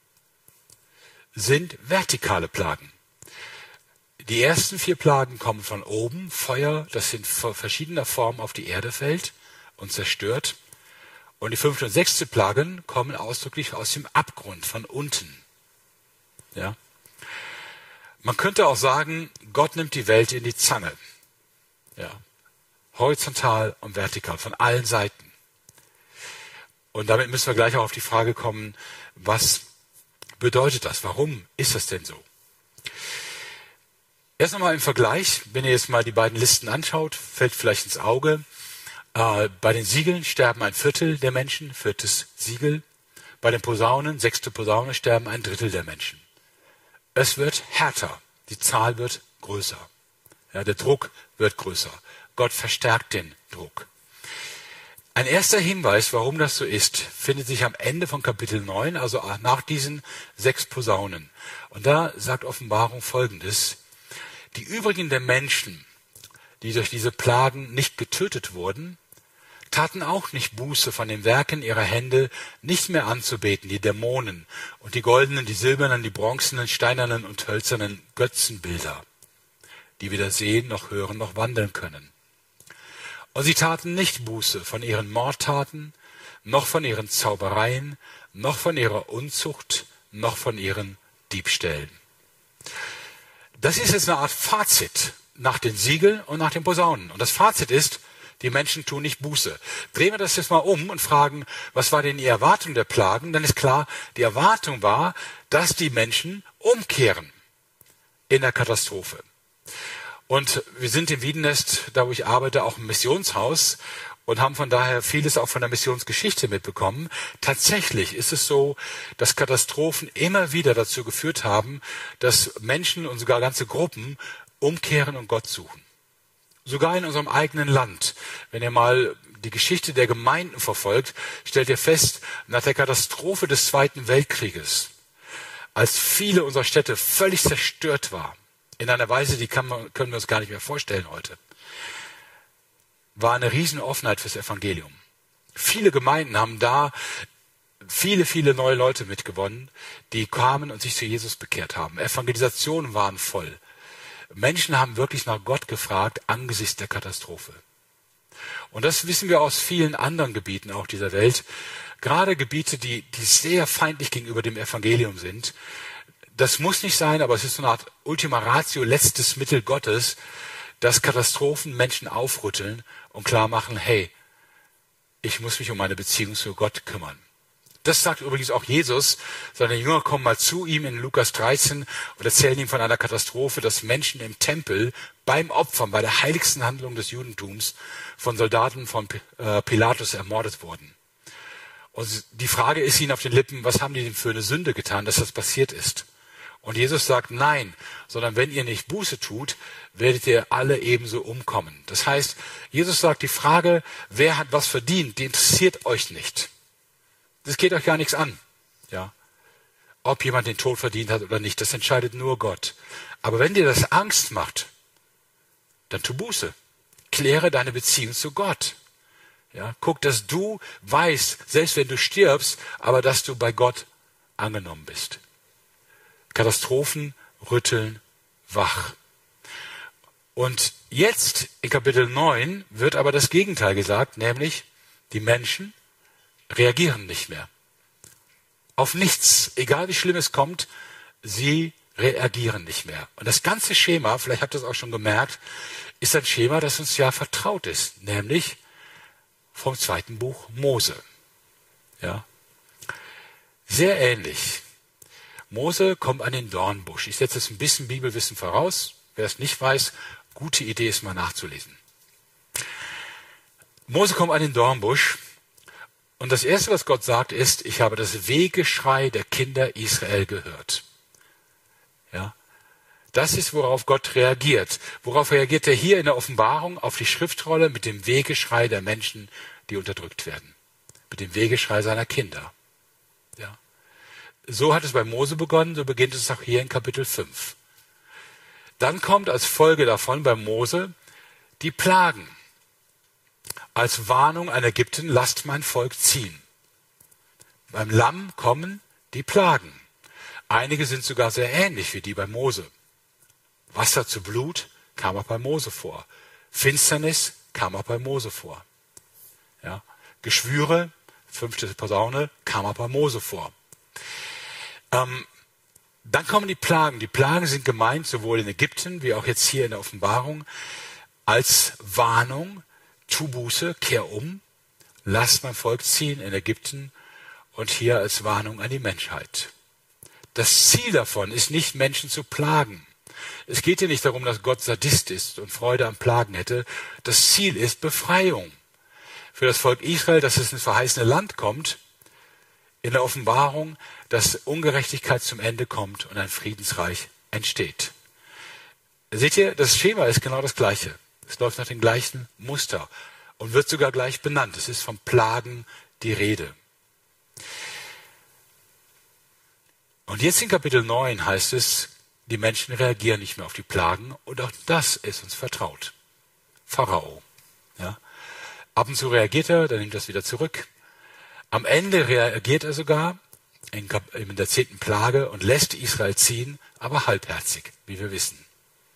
sind vertikale Plagen. Die ersten vier Plagen kommen von oben, Feuer, das in verschiedener Form auf die Erde fällt und zerstört. Und die fünfte und sechste Plagen kommen ausdrücklich aus dem Abgrund, von unten. Ja. Man könnte auch sagen, Gott nimmt die Welt in die Zange. Ja. Horizontal und vertikal, von allen Seiten. Und damit müssen wir gleich auch auf die Frage kommen, was bedeutet das? Warum ist das denn so? Erst nochmal im Vergleich, wenn ihr jetzt mal die beiden Listen anschaut, fällt vielleicht ins Auge, äh, bei den Siegeln sterben ein Viertel der Menschen, viertes Siegel. Bei den Posaunen, sechste Posaune, sterben ein Drittel der Menschen. Es wird härter, die Zahl wird größer. Ja, der Druck wird größer. Gott verstärkt den Druck. Ein erster Hinweis, warum das so ist, findet sich am Ende von Kapitel neun, also nach diesen sechs Posaunen. Und da sagt Offenbarung Folgendes: Die übrigen der Menschen, die durch diese Plagen nicht getötet wurden, taten auch nicht Buße von den Werken ihrer Hände, nicht mehr anzubeten, die Dämonen und die goldenen, die silbernen, die bronzenen, steinernen und hölzernen Götzenbilder, die weder sehen noch hören noch wandeln können. Und sie taten nicht Buße von ihren Mordtaten, noch von ihren Zaubereien, noch von ihrer Unzucht, noch von ihren Diebstählen. Das ist jetzt eine Art Fazit nach den Siegeln und nach den Posaunen. Und das Fazit ist, die Menschen tun nicht Buße. Drehen wir das jetzt mal um und fragen, was war denn die Erwartung der Plagen? Dann ist klar, die Erwartung war, dass die Menschen umkehren in der Katastrophe. Und wir sind in Wiedenest, da wo ich arbeite, auch im Missionshaus und haben von daher vieles auch von der Missionsgeschichte mitbekommen. Tatsächlich ist es so, dass Katastrophen immer wieder dazu geführt haben, dass Menschen und sogar ganze Gruppen umkehren und Gott suchen. Sogar in unserem eigenen Land. Wenn ihr mal die Geschichte der Gemeinden verfolgt, stellt ihr fest, nach der Katastrophe des Zweiten Weltkrieges, als viele unserer Städte völlig zerstört waren, in einer Weise, die kann man, können wir uns gar nicht mehr vorstellen heute, war eine Riesenoffenheit fürs Evangelium. Viele Gemeinden haben da viele, viele neue Leute mitgewonnen, die kamen und sich zu Jesus bekehrt haben. Evangelisationen waren voll. Menschen haben wirklich nach Gott gefragt angesichts der Katastrophe. Und das wissen wir aus vielen anderen Gebieten auch dieser Welt. Gerade Gebiete, die, die sehr feindlich gegenüber dem Evangelium sind. Das muss nicht sein, aber es ist so eine Art Ultima Ratio, letztes Mittel Gottes, dass Katastrophen Menschen aufrütteln und klar machen, hey, ich muss mich um meine Beziehung zu Gott kümmern. Das sagt übrigens auch Jesus. Seine Jünger kommen mal zu ihm in Lukas dreizehn und erzählen ihm von einer Katastrophe, dass Menschen im Tempel beim Opfern, bei der heiligsten Handlung des Judentums, von Soldaten von Pilatus ermordet wurden. Und die Frage ist ihnen auf den Lippen, was haben die denn für eine Sünde getan, dass das passiert ist? Und Jesus sagt, nein, sondern wenn ihr nicht Buße tut, werdet ihr alle ebenso umkommen. Das heißt, Jesus sagt, die Frage, wer hat was verdient, die interessiert euch nicht. Das geht euch gar nichts an, ja. Ob jemand den Tod verdient hat oder nicht, das entscheidet nur Gott. Aber wenn dir das Angst macht, dann tu Buße. Kläre deine Beziehung zu Gott. Ja, guck, dass du weißt, selbst wenn du stirbst, aber dass du bei Gott angenommen bist. Katastrophen rütteln wach. Und jetzt in Kapitel neun wird aber das Gegenteil gesagt, nämlich die Menschen reagieren nicht mehr. Auf nichts, egal wie schlimm es kommt, sie reagieren nicht mehr. Und das ganze Schema, vielleicht habt ihr es auch schon gemerkt, ist ein Schema, das uns ja vertraut ist, nämlich vom zweiten Buch Mose. Ja. Sehr ähnlich. Mose kommt an den Dornbusch. Ich setze jetzt ein bisschen Bibelwissen voraus. Wer es nicht weiß, gute Idee ist mal nachzulesen. Mose kommt an den Dornbusch und das Erste, was Gott sagt, ist, ich habe das Wehgeschrei der Kinder Israel gehört. Ja, das ist, worauf Gott reagiert. Worauf reagiert er hier in der Offenbarung? Auf die Schriftrolle mit dem Wehgeschrei der Menschen, die unterdrückt werden. Mit dem Wehgeschrei seiner Kinder. Ja. So hat es bei Mose begonnen, so beginnt es auch hier in Kapitel fünf. Dann kommt als Folge davon bei Mose die Plagen. Als Warnung an Ägypten, lasst mein Volk ziehen. Beim Lamm kommen die Plagen. Einige sind sogar sehr ähnlich wie die bei Mose. Wasser zu Blut kam auch bei Mose vor. Finsternis kam auch bei Mose vor. Ja. Geschwüre, fünfte Posaune, kam auch bei Mose vor. Ähm, dann kommen die Plagen. Die Plagen sind gemeint, sowohl in Ägypten wie auch jetzt hier in der Offenbarung, als Warnung, tu Buße, kehr um, lass mein Volk ziehen in Ägypten und hier als Warnung an die Menschheit. Das Ziel davon ist nicht, Menschen zu plagen. Es geht hier nicht darum, dass Gott Sadist ist und Freude am Plagen hätte. Das Ziel ist Befreiung. Für das Volk Israel, dass es ins verheißene Land kommt, in der Offenbarung, dass Ungerechtigkeit zum Ende kommt und ein Friedensreich entsteht. Seht ihr, das Schema ist genau das Gleiche. Es läuft nach dem gleichen Muster und wird sogar gleich benannt. Es ist von Plagen die Rede. Und jetzt in Kapitel neun heißt es, die Menschen reagieren nicht mehr auf die Plagen und auch das ist uns vertraut. Pharao. Ja. Ab und zu reagiert er, dann nimmt er es wieder zurück. Am Ende reagiert er sogar in, in der zehnten Plage und lässt Israel ziehen, aber halbherzig, wie wir wissen.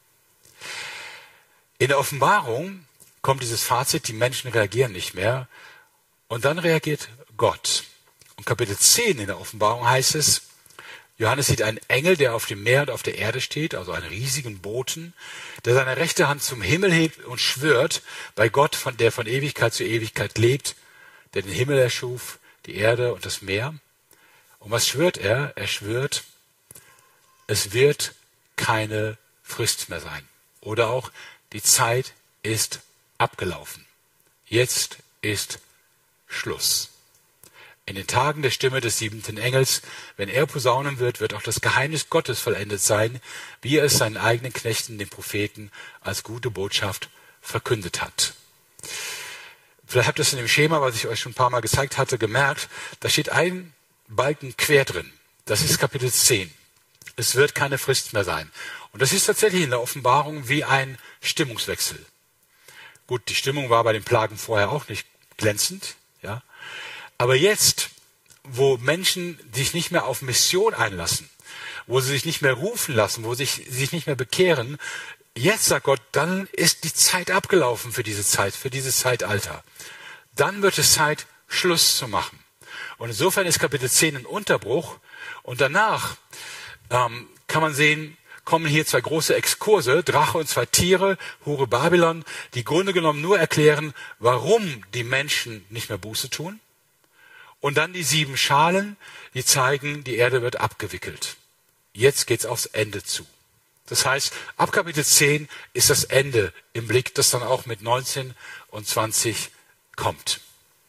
In der Offenbarung kommt dieses Fazit, die Menschen reagieren nicht mehr. Und dann reagiert Gott. Und Kapitel zehn in der Offenbarung heißt es, Johannes sieht einen Engel, der auf dem Meer und auf der Erde steht, also einen riesigen Boten, der seine rechte Hand zum Himmel hebt und schwört bei Gott, von der von Ewigkeit zu Ewigkeit lebt, der den Himmel erschuf, die Erde und das Meer. Und was schwört er? Er schwört, es wird keine Frist mehr sein. Oder auch, die Zeit ist abgelaufen. Jetzt ist Schluss. In den Tagen der Stimme des siebenten Engels, wenn er posaunen wird, wird auch das Geheimnis Gottes vollendet sein, wie er es seinen eigenen Knechten, den Propheten, als gute Botschaft verkündet hat. Vielleicht habt ihr es in dem Schema, was ich euch schon ein paar Mal gezeigt hatte, gemerkt, da steht ein Balken quer drin. Das ist Kapitel zehn. Es wird keine Frist mehr sein. Und das ist tatsächlich in der Offenbarung wie ein Stimmungswechsel. Gut, die Stimmung war bei den Plagen vorher auch nicht glänzend, ja. Aber jetzt, wo Menschen sich nicht mehr auf Mission einlassen, wo sie sich nicht mehr rufen lassen, wo sie sich, sich nicht mehr bekehren, jetzt sagt Gott, dann ist die Zeit abgelaufen für diese Zeit, für dieses Zeitalter. Dann wird es Zeit, Schluss zu machen. Und insofern ist Kapitel zehn ein Unterbruch. Und danach ähm, kann man sehen, kommen hier zwei große Exkurse, Drache und zwei Tiere, Hure Babylon, die im Grunde genommen nur erklären, warum die Menschen nicht mehr Buße tun. Und dann die sieben Schalen, die zeigen, die Erde wird abgewickelt. Jetzt geht's aufs Ende zu. Das heißt, ab Kapitel zehn ist das Ende im Blick, das dann auch mit neunzehn und zwanzig kommt.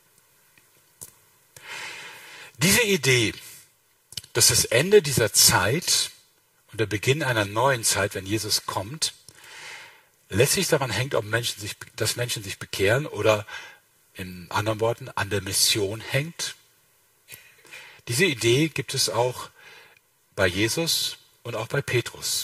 Diese Idee, dass das Ende dieser Zeit und der Beginn einer neuen Zeit, wenn Jesus kommt, letztlich daran hängt, ob Menschen sich, dass Menschen sich bekehren oder in anderen Worten an der Mission hängt. Diese Idee gibt es auch bei Jesus und auch bei Petrus.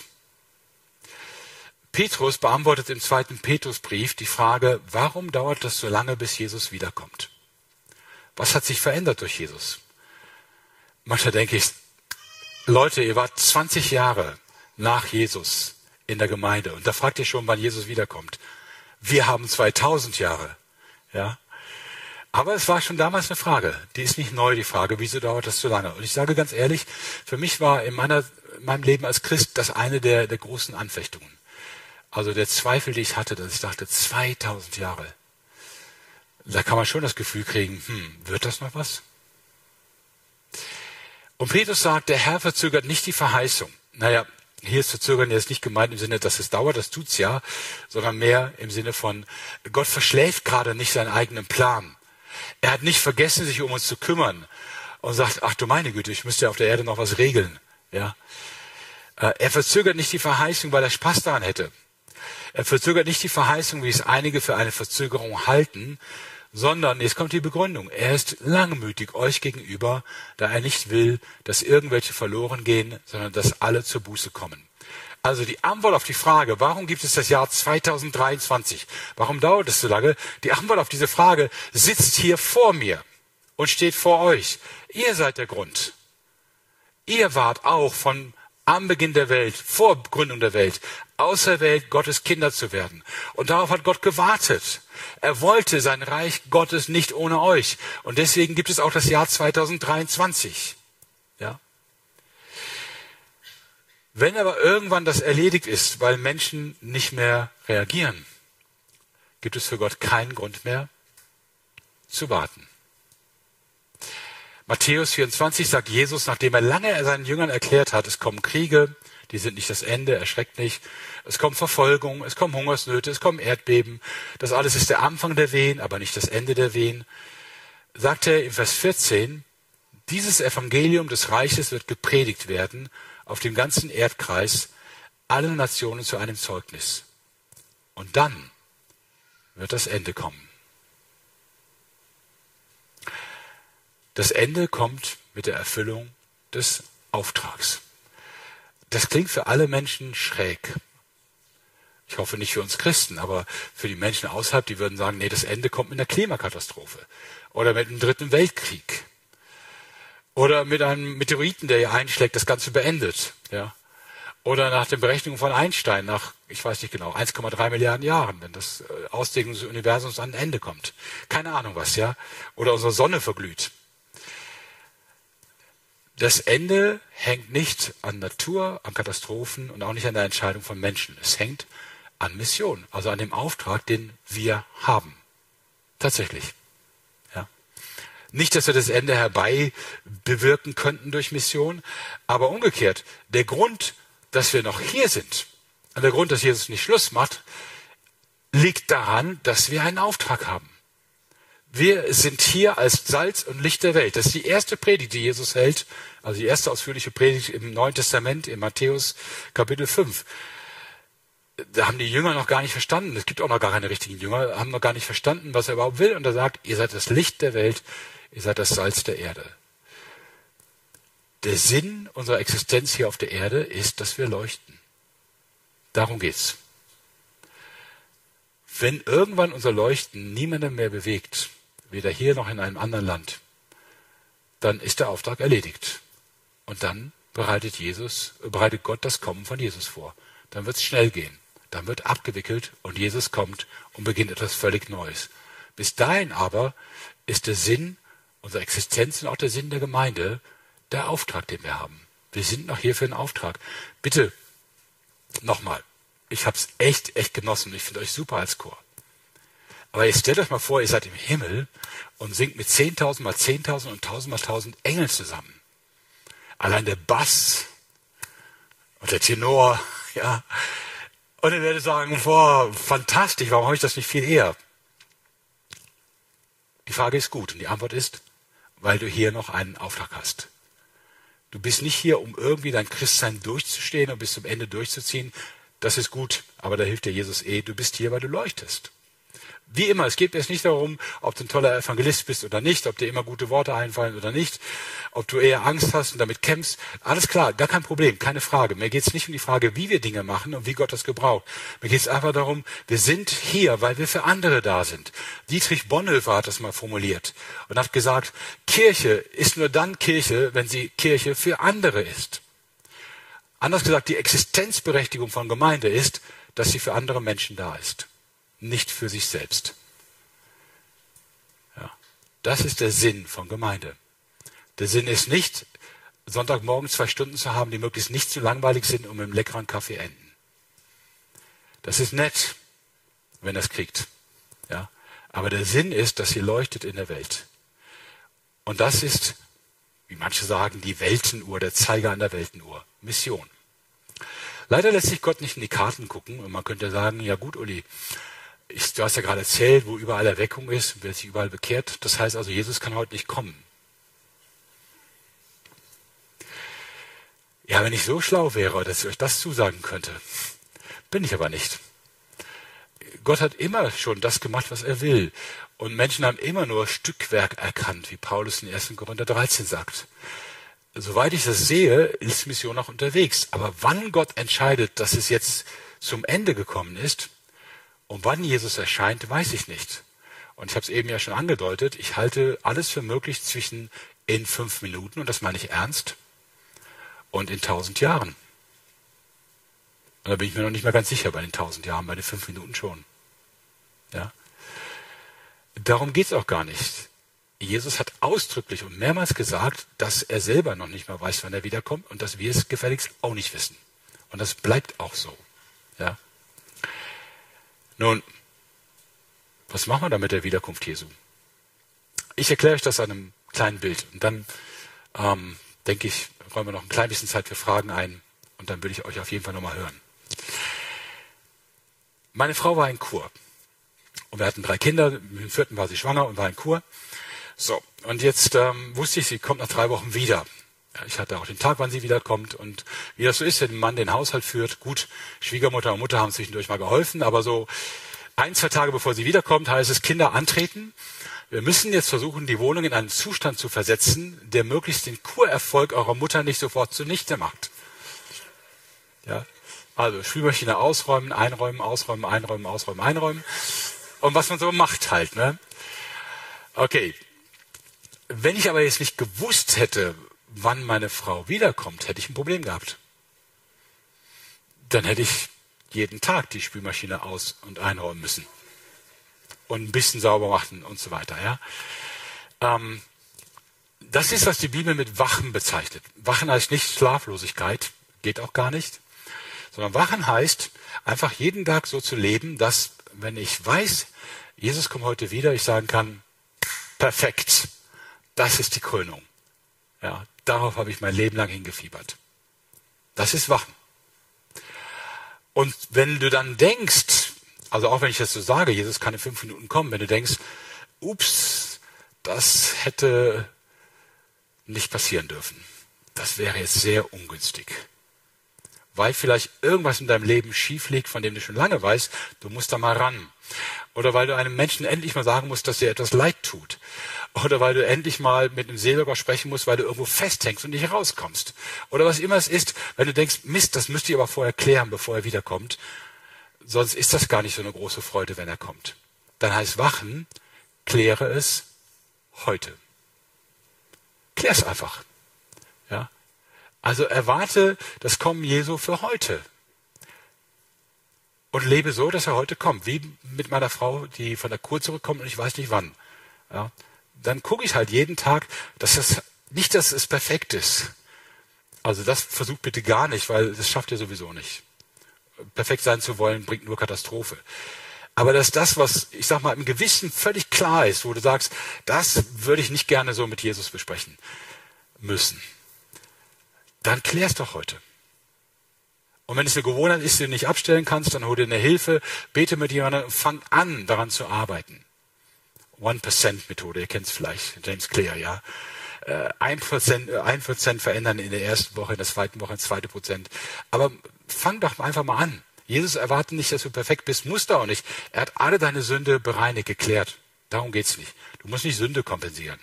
Petrus beantwortet im zweiten Petrusbrief die Frage, warum dauert das so lange, bis Jesus wiederkommt? Was hat sich verändert durch Jesus? Manchmal denke ich, Leute, ihr wart zwanzig Jahre nach Jesus in der Gemeinde und da fragt ihr schon, wann Jesus wiederkommt. Wir haben zweitausend Jahre. Ja? Aber es war schon damals eine Frage. Die ist nicht neu, die Frage, wieso dauert das so lange? Und ich sage ganz ehrlich, für mich war in, meiner, in meinem Leben als Christ das eine der, der großen Anfechtungen. Also der Zweifel, die ich hatte, dass ich dachte, zweitausend Jahre. Da kann man schon das Gefühl kriegen, hm, wird das noch was? Und Petrus sagt, der Herr verzögert nicht die Verheißung. Naja, hier ist verzögern jetzt nicht gemeint im Sinne, dass es dauert, das tut's ja, sondern mehr im Sinne von, Gott verschläft gerade nicht seinen eigenen Plan. Er hat nicht vergessen, sich um uns zu kümmern und sagt, ach du meine Güte, ich müsste ja auf der Erde noch was regeln. Ja? Er verzögert nicht die Verheißung, weil er Spaß daran hätte. Er verzögert nicht die Verheißung, wie es einige für eine Verzögerung halten, sondern, jetzt kommt die Begründung, er ist langmütig euch gegenüber, da er nicht will, dass irgendwelche verloren gehen, sondern dass alle zur Buße kommen. Also die Antwort auf die Frage, warum gibt es das Jahr zweitausenddreiundzwanzig? Warum dauert es so lange? Die Antwort auf diese Frage sitzt hier vor mir und steht vor euch. Ihr seid der Grund. Ihr wart auch von Anbeginn der Welt, vor Gründung der Welt, auserwählt, Gottes Kinder zu werden. Und darauf hat Gott gewartet. Er wollte sein Reich Gottes nicht ohne euch. Und deswegen gibt es auch das Jahr zweitausenddreiundzwanzig. Ja? Wenn aber irgendwann das erledigt ist, weil Menschen nicht mehr reagieren, gibt es für Gott keinen Grund mehr zu warten. Matthäus vierundzwanzig sagt Jesus, nachdem er lange seinen Jüngern erklärt hat, es kommen Kriege, die sind nicht das Ende, erschreckt nicht. Es kommt Verfolgung, es kommen Hungersnöte, es kommen Erdbeben. Das alles ist der Anfang der Wehen, aber nicht das Ende der Wehen. Sagt er in Vers vierzehn, dieses Evangelium des Reiches wird gepredigt werden auf dem ganzen Erdkreis, allen Nationen zu einem Zeugnis. Und dann wird das Ende kommen. Das Ende kommt mit der Erfüllung des Auftrags. Das klingt für alle Menschen schräg. Ich hoffe nicht für uns Christen, aber für die Menschen außerhalb, die würden sagen, nee, das Ende kommt mit einer Klimakatastrophe oder mit einem dritten Weltkrieg oder mit einem Meteoriten, der hier einschlägt, das Ganze beendet. Ja? Oder nach den Berechnungen von Einstein, nach, ich weiß nicht genau, eins Komma drei Milliarden Jahren, wenn das Ausdehnung des Universums an ein Ende kommt. Keine Ahnung was, ja? Oder unsere Sonne verglüht. Das Ende hängt nicht an Natur, an Katastrophen und auch nicht an der Entscheidung von Menschen. Es hängt an Mission, also an dem Auftrag, den wir haben. Tatsächlich. Ja. Nicht, dass wir das Ende herbei bewirken könnten durch Mission, aber umgekehrt, der Grund, dass wir noch hier sind, und der Grund, dass Jesus nicht Schluss macht, liegt daran, dass wir einen Auftrag haben. Wir sind hier als Salz und Licht der Welt. Das ist die erste Predigt, die Jesus hält, also die erste ausführliche Predigt im Neuen Testament, in Matthäus Kapitel fünf. Da haben die Jünger noch gar nicht verstanden, es gibt auch noch gar keine richtigen Jünger, haben noch gar nicht verstanden, was er überhaupt will. Und er sagt, ihr seid das Licht der Welt, ihr seid das Salz der Erde. Der Sinn unserer Existenz hier auf der Erde ist, dass wir leuchten. Darum geht's. Wenn irgendwann unser Leuchten niemanden mehr bewegt, weder hier noch in einem anderen Land, dann ist der Auftrag erledigt. Und dann bereitet Jesus, bereitet Gott das Kommen von Jesus vor. Dann wird es schnell gehen. Dann wird abgewickelt und Jesus kommt und beginnt etwas völlig Neues. Bis dahin aber ist der Sinn unserer Existenz und auch der Sinn der Gemeinde der Auftrag, den wir haben. Wir sind noch hier für einen Auftrag. Bitte, nochmal, ich habe es echt, echt genossen. Ich finde euch super als Chor. Aber jetzt stellt euch mal vor, ihr seid im Himmel und singt mit zehntausend mal zehntausend und tausend mal tausend Engeln zusammen. Allein der Bass und der Tenor, ja. Und ihr werdet sagen, boah, fantastisch, warum habe ich das nicht viel eher? Die Frage ist gut und die Antwort ist, weil du hier noch einen Auftrag hast. Du bist nicht hier, um irgendwie dein Christsein durchzustehen und bis zum Ende durchzuziehen. Das ist gut, aber da hilft dir Jesus eh. Du bist hier, weil du leuchtest. Wie immer, es geht jetzt nicht darum, ob du ein toller Evangelist bist oder nicht, ob dir immer gute Worte einfallen oder nicht, ob du eher Angst hast und damit kämpfst. Alles klar, gar kein Problem, keine Frage. Mir geht es nicht um die Frage, wie wir Dinge machen und wie Gott das gebraucht. Mir geht es einfach darum, wir sind hier, weil wir für andere da sind. Dietrich Bonhoeffer hat das mal formuliert und hat gesagt, Kirche ist nur dann Kirche, wenn sie Kirche für andere ist. Anders gesagt, die Existenzberechtigung von Gemeinde ist, dass sie für andere Menschen da ist. Nicht für sich selbst. Ja, das ist der Sinn von Gemeinde. Der Sinn ist nicht, Sonntagmorgen zwei Stunden zu haben, die möglichst nicht zu langweilig sind und mit einem leckeren Kaffee enden. Das ist nett, wenn das kriegt. Ja, aber der Sinn ist, dass ihr leuchtet in der Welt. Und das ist, wie manche sagen, die Weltenuhr, der Zeiger an der Weltenuhr. Mission. Leider lässt sich Gott nicht in die Karten gucken und man könnte sagen, ja gut, Uli, Ich, du hast ja gerade erzählt, wo überall Erweckung ist, wer sich überall bekehrt. Das heißt also, Jesus kann heute nicht kommen. Ja, wenn ich so schlau wäre, dass ich euch das zusagen könnte, bin ich aber nicht. Gott hat immer schon das gemacht, was er will. Und Menschen haben immer nur Stückwerk erkannt, wie Paulus in ersten Korinther dreizehn sagt. Soweit ich das sehe, ist Mission noch unterwegs. Aber wann Gott entscheidet, dass es jetzt zum Ende gekommen ist, und wann Jesus erscheint, weiß ich nicht. Und ich habe es eben ja schon angedeutet, ich halte alles für möglich zwischen in fünf Minuten, und das meine ich ernst, und in tausend Jahren. Und da bin ich mir noch nicht mal ganz sicher bei den tausend Jahren, bei den fünf Minuten schon. Ja? Darum geht es auch gar nicht. Jesus hat ausdrücklich und mehrmals gesagt, dass er selber noch nicht mal weiß, wann er wiederkommt und dass wir es gefälligst auch nicht wissen. Und das bleibt auch so. Ja? Nun, was machen wir da mit der Wiederkunft Jesu? Ich erkläre euch das an einem kleinen Bild. Und dann, ähm, denke ich, räumen wir noch ein klein bisschen Zeit für Fragen ein. Und dann würde ich euch auf jeden Fall nochmal hören. Meine Frau war in Kur. Und wir hatten drei Kinder. Im vierten war sie schwanger und war in Kur. So, und jetzt ähm, wusste ich, sie kommt nach drei Wochen wieder. Ich hatte auch den Tag, wann sie wiederkommt. Und wie das so ist, wenn ein Mann den Haushalt führt, gut, Schwiegermutter und Mutter haben zwischendurch mal geholfen, aber so ein, zwei Tage bevor sie wiederkommt, heißt es, Kinder antreten. Wir müssen jetzt versuchen, die Wohnung in einen Zustand zu versetzen, der möglichst den Kurerfolg eurer Mutter nicht sofort zunichte macht. Ja, Also Spülmaschine ausräumen, einräumen, ausräumen, einräumen, ausräumen, einräumen. Und was man so macht halt, ne? Okay. Wenn ich aber jetzt nicht gewusst hätte, wann meine Frau wiederkommt, hätte ich ein Problem gehabt. Dann hätte ich jeden Tag die Spülmaschine aus- und einräumen müssen. Und ein bisschen sauber machen und so weiter, ja. Ähm, das ist, was die Bibel mit Wachen bezeichnet. Wachen heißt nicht Schlaflosigkeit, geht auch gar nicht. Sondern Wachen heißt, einfach jeden Tag so zu leben, dass, wenn ich weiß, Jesus kommt heute wieder, ich sagen kann, perfekt, das ist die Krönung. Ja, darauf habe ich mein Leben lang hingefiebert. Das ist Wachen. Und wenn du dann denkst, also auch wenn ich das so sage, Jesus kann in fünf Minuten kommen, wenn du denkst, ups, das hätte nicht passieren dürfen. Das wäre jetzt sehr ungünstig. Weil vielleicht irgendwas in deinem Leben schief liegt, von dem du schon lange weißt, du musst da mal ran. Oder weil du einem Menschen endlich mal sagen musst, dass dir etwas leid tut. Oder weil du endlich mal mit einem Seelsorger sprechen musst, weil du irgendwo festhängst und nicht rauskommst. Oder was immer es ist, wenn du denkst, Mist, das müsst ihr aber vorher klären, bevor er wiederkommt. Sonst ist das gar nicht so eine große Freude, wenn er kommt. Dann heißt Wachen, kläre es heute. Klär es einfach. Ja. Also erwarte das Kommen Jesu für heute. Und lebe so, dass er heute kommt. Wie mit meiner Frau, die von der Kur zurückkommt und ich weiß nicht wann. Ja. Dann gucke ich halt jeden Tag, dass das nicht, dass es perfekt ist. Also das versucht bitte gar nicht, weil das schafft ihr sowieso nicht. Perfekt sein zu wollen, bringt nur Katastrophe. Aber dass das, was, ich sag mal, im Gewissen völlig klar ist, wo du sagst, das würde ich nicht gerne so mit Jesus besprechen müssen, dann klär's doch heute. Und wenn es eine Gewohnheit ist, die du nicht abstellen kannst, dann hol dir eine Hilfe, bete mit jemandem und fang an, daran zu arbeiten. One-Percent-Methode, ihr kennt es vielleicht, James Clear, ja. Ein Prozent, ein Prozent verändern in der ersten Woche, in der zweiten Woche, in der zweiten Prozent. Aber fang doch einfach mal an. Jesus erwartet nicht, dass du perfekt bist, musst du auch nicht. Er hat alle deine Sünde bereinigt, geklärt. Darum geht's nicht. Du musst nicht Sünde kompensieren.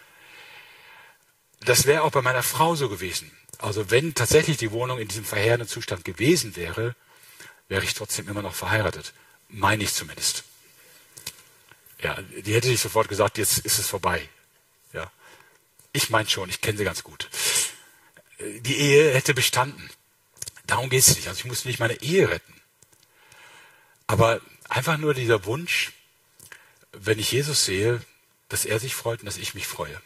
Das wäre auch bei meiner Frau so gewesen. Also wenn tatsächlich die Wohnung in diesem verheerenden Zustand gewesen wäre, wäre ich trotzdem immer noch verheiratet. Meine ich zumindest. Ja, die hätte nicht sofort gesagt, jetzt ist es vorbei. Ja. Ich meine schon, ich kenne sie ganz gut. Die Ehe hätte bestanden. Darum geht es nicht. Also ich musste nicht meine Ehe retten. Aber einfach nur dieser Wunsch, wenn ich Jesus sehe, dass er sich freut und dass ich mich freue.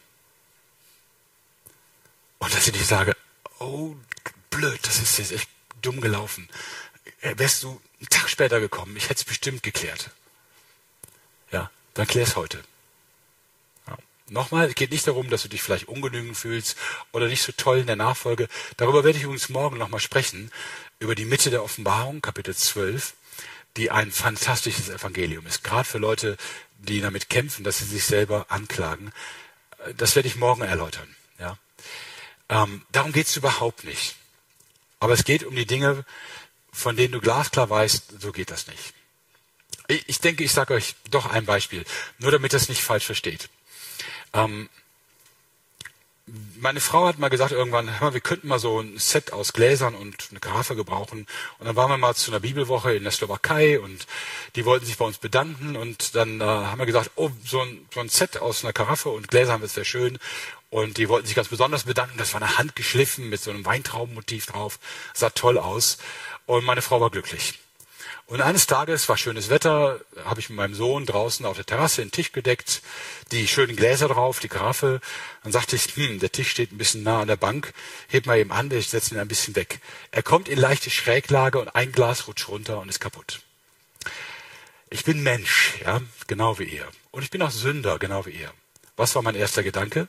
Und dass ich nicht sage, oh, blöd, das ist jetzt echt dumm gelaufen. Wärst du einen Tag später gekommen, ich hätte es bestimmt geklärt. Ja, dann klär es heute. Ja. Nochmal, es geht nicht darum, dass du dich vielleicht ungenügend fühlst oder nicht so toll in der Nachfolge. Darüber werde ich übrigens morgen nochmal sprechen, über die Mitte der Offenbarung, Kapitel zwölf, die ein fantastisches Evangelium ist. Gerade für Leute, die damit kämpfen, dass sie sich selber anklagen. Das werde ich morgen erläutern. Ja. Ähm, darum geht es überhaupt nicht. Aber es geht um die Dinge, von denen du glasklar weißt, so geht das nicht. Ich, ich denke, ich sage euch doch ein Beispiel, nur damit ihr es nicht falsch versteht. Ähm, meine Frau hat mal gesagt irgendwann, hör mal, wir könnten mal so ein Set aus Gläsern und eine Karaffe gebrauchen. Und dann waren wir mal zu einer Bibelwoche in der Slowakei und die wollten sich bei uns bedanken. Und dann äh, haben wir gesagt, oh, so ein, so ein Set aus einer Karaffe und Gläsern wird sehr schön. Und die wollten sich ganz besonders bedanken. Das war eine Hand geschliffen mit so einem Weintraubenmotiv drauf. Sah toll aus. Und meine Frau war glücklich. Und eines Tages war schönes Wetter, habe ich mit meinem Sohn draußen auf der Terrasse den Tisch gedeckt, die schönen Gläser drauf, die Karaffe. Dann sagte ich, hm, der Tisch steht ein bisschen nah an der Bank, heb mal eben an, ich setze ihn ein bisschen weg. Er kommt in leichte Schräglage und ein Glas rutscht runter und ist kaputt. Ich bin Mensch, ja, genau wie ihr. Und ich bin auch Sünder, genau wie ihr. Was war mein erster Gedanke?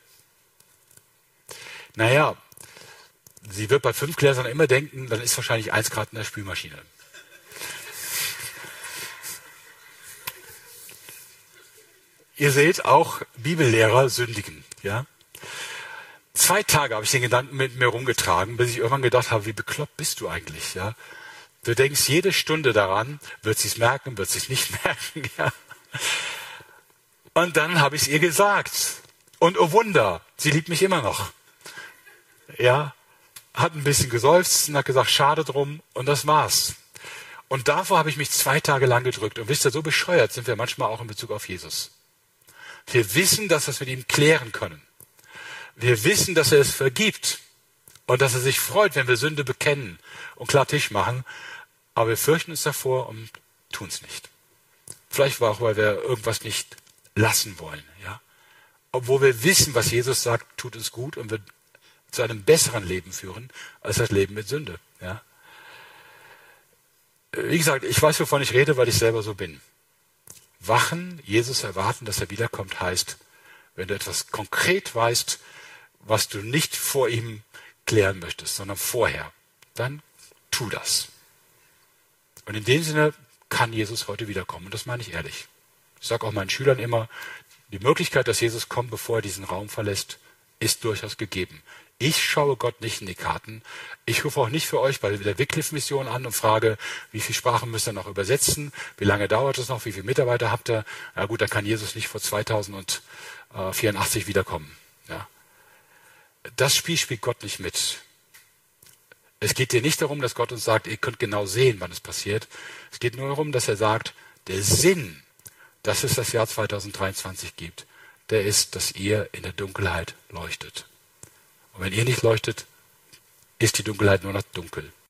Naja, sie wird bei fünf Gläsern immer denken, dann ist wahrscheinlich eins Grad in der Spülmaschine. Ihr seht, auch Bibellehrer sündigen. Ja? Zwei Tage habe ich den Gedanken mit mir rumgetragen, bis ich irgendwann gedacht habe, wie bekloppt bist du eigentlich? Ja? Du denkst jede Stunde daran, wird sie es merken, wird sie es nicht merken. Ja? Und dann habe ich es ihr gesagt. Und oh Wunder, sie liebt mich immer noch. Ja, hat ein bisschen geseufzt und hat gesagt, schade drum, und das war's. Und davor habe ich mich zwei Tage lang gedrückt. Und wisst ihr, so bescheuert sind wir manchmal auch in Bezug auf Jesus. Wir wissen, dass wir es mit ihm klären können. Wir wissen, dass er es vergibt und dass er sich freut, wenn wir Sünde bekennen und klar Tisch machen. Aber wir fürchten uns davor und tun es nicht. Vielleicht war auch, weil wir irgendwas nicht lassen wollen. Ja? Obwohl wir wissen, was Jesus sagt, tut uns gut und wird zu einem besseren Leben führen, als das Leben mit Sünde. Ja? Wie gesagt, ich weiß, wovon ich rede, weil ich selber so bin. Wachen, Jesus erwarten, dass er wiederkommt, heißt, wenn du etwas konkret weißt, was du nicht vor ihm klären möchtest, sondern vorher, dann tu das. Und in dem Sinne kann Jesus heute wiederkommen. Und das meine ich ehrlich. Ich sage auch meinen Schülern immer, die Möglichkeit, dass Jesus kommt, bevor er diesen Raum verlässt, ist durchaus gegeben. Ich schaue Gott nicht in die Karten. Ich rufe auch nicht für euch bei der Wycliffe-Mission an und frage, wie viele Sprachen müsst ihr noch übersetzen? Wie lange dauert es noch? Wie viele Mitarbeiter habt ihr? Na gut, dann kann Jesus nicht vor zweitausendvierundachtzig wiederkommen. Ja. Das Spiel spielt Gott nicht mit. Es geht dir nicht darum, dass Gott uns sagt, ihr könnt genau sehen, wann es passiert. Es geht nur darum, dass er sagt, der Sinn, dass es das Jahr zweitausenddreiundzwanzig gibt, der ist, dass ihr in der Dunkelheit leuchtet. Und wenn ihr nicht leuchtet, ist die Dunkelheit nur noch dunkel.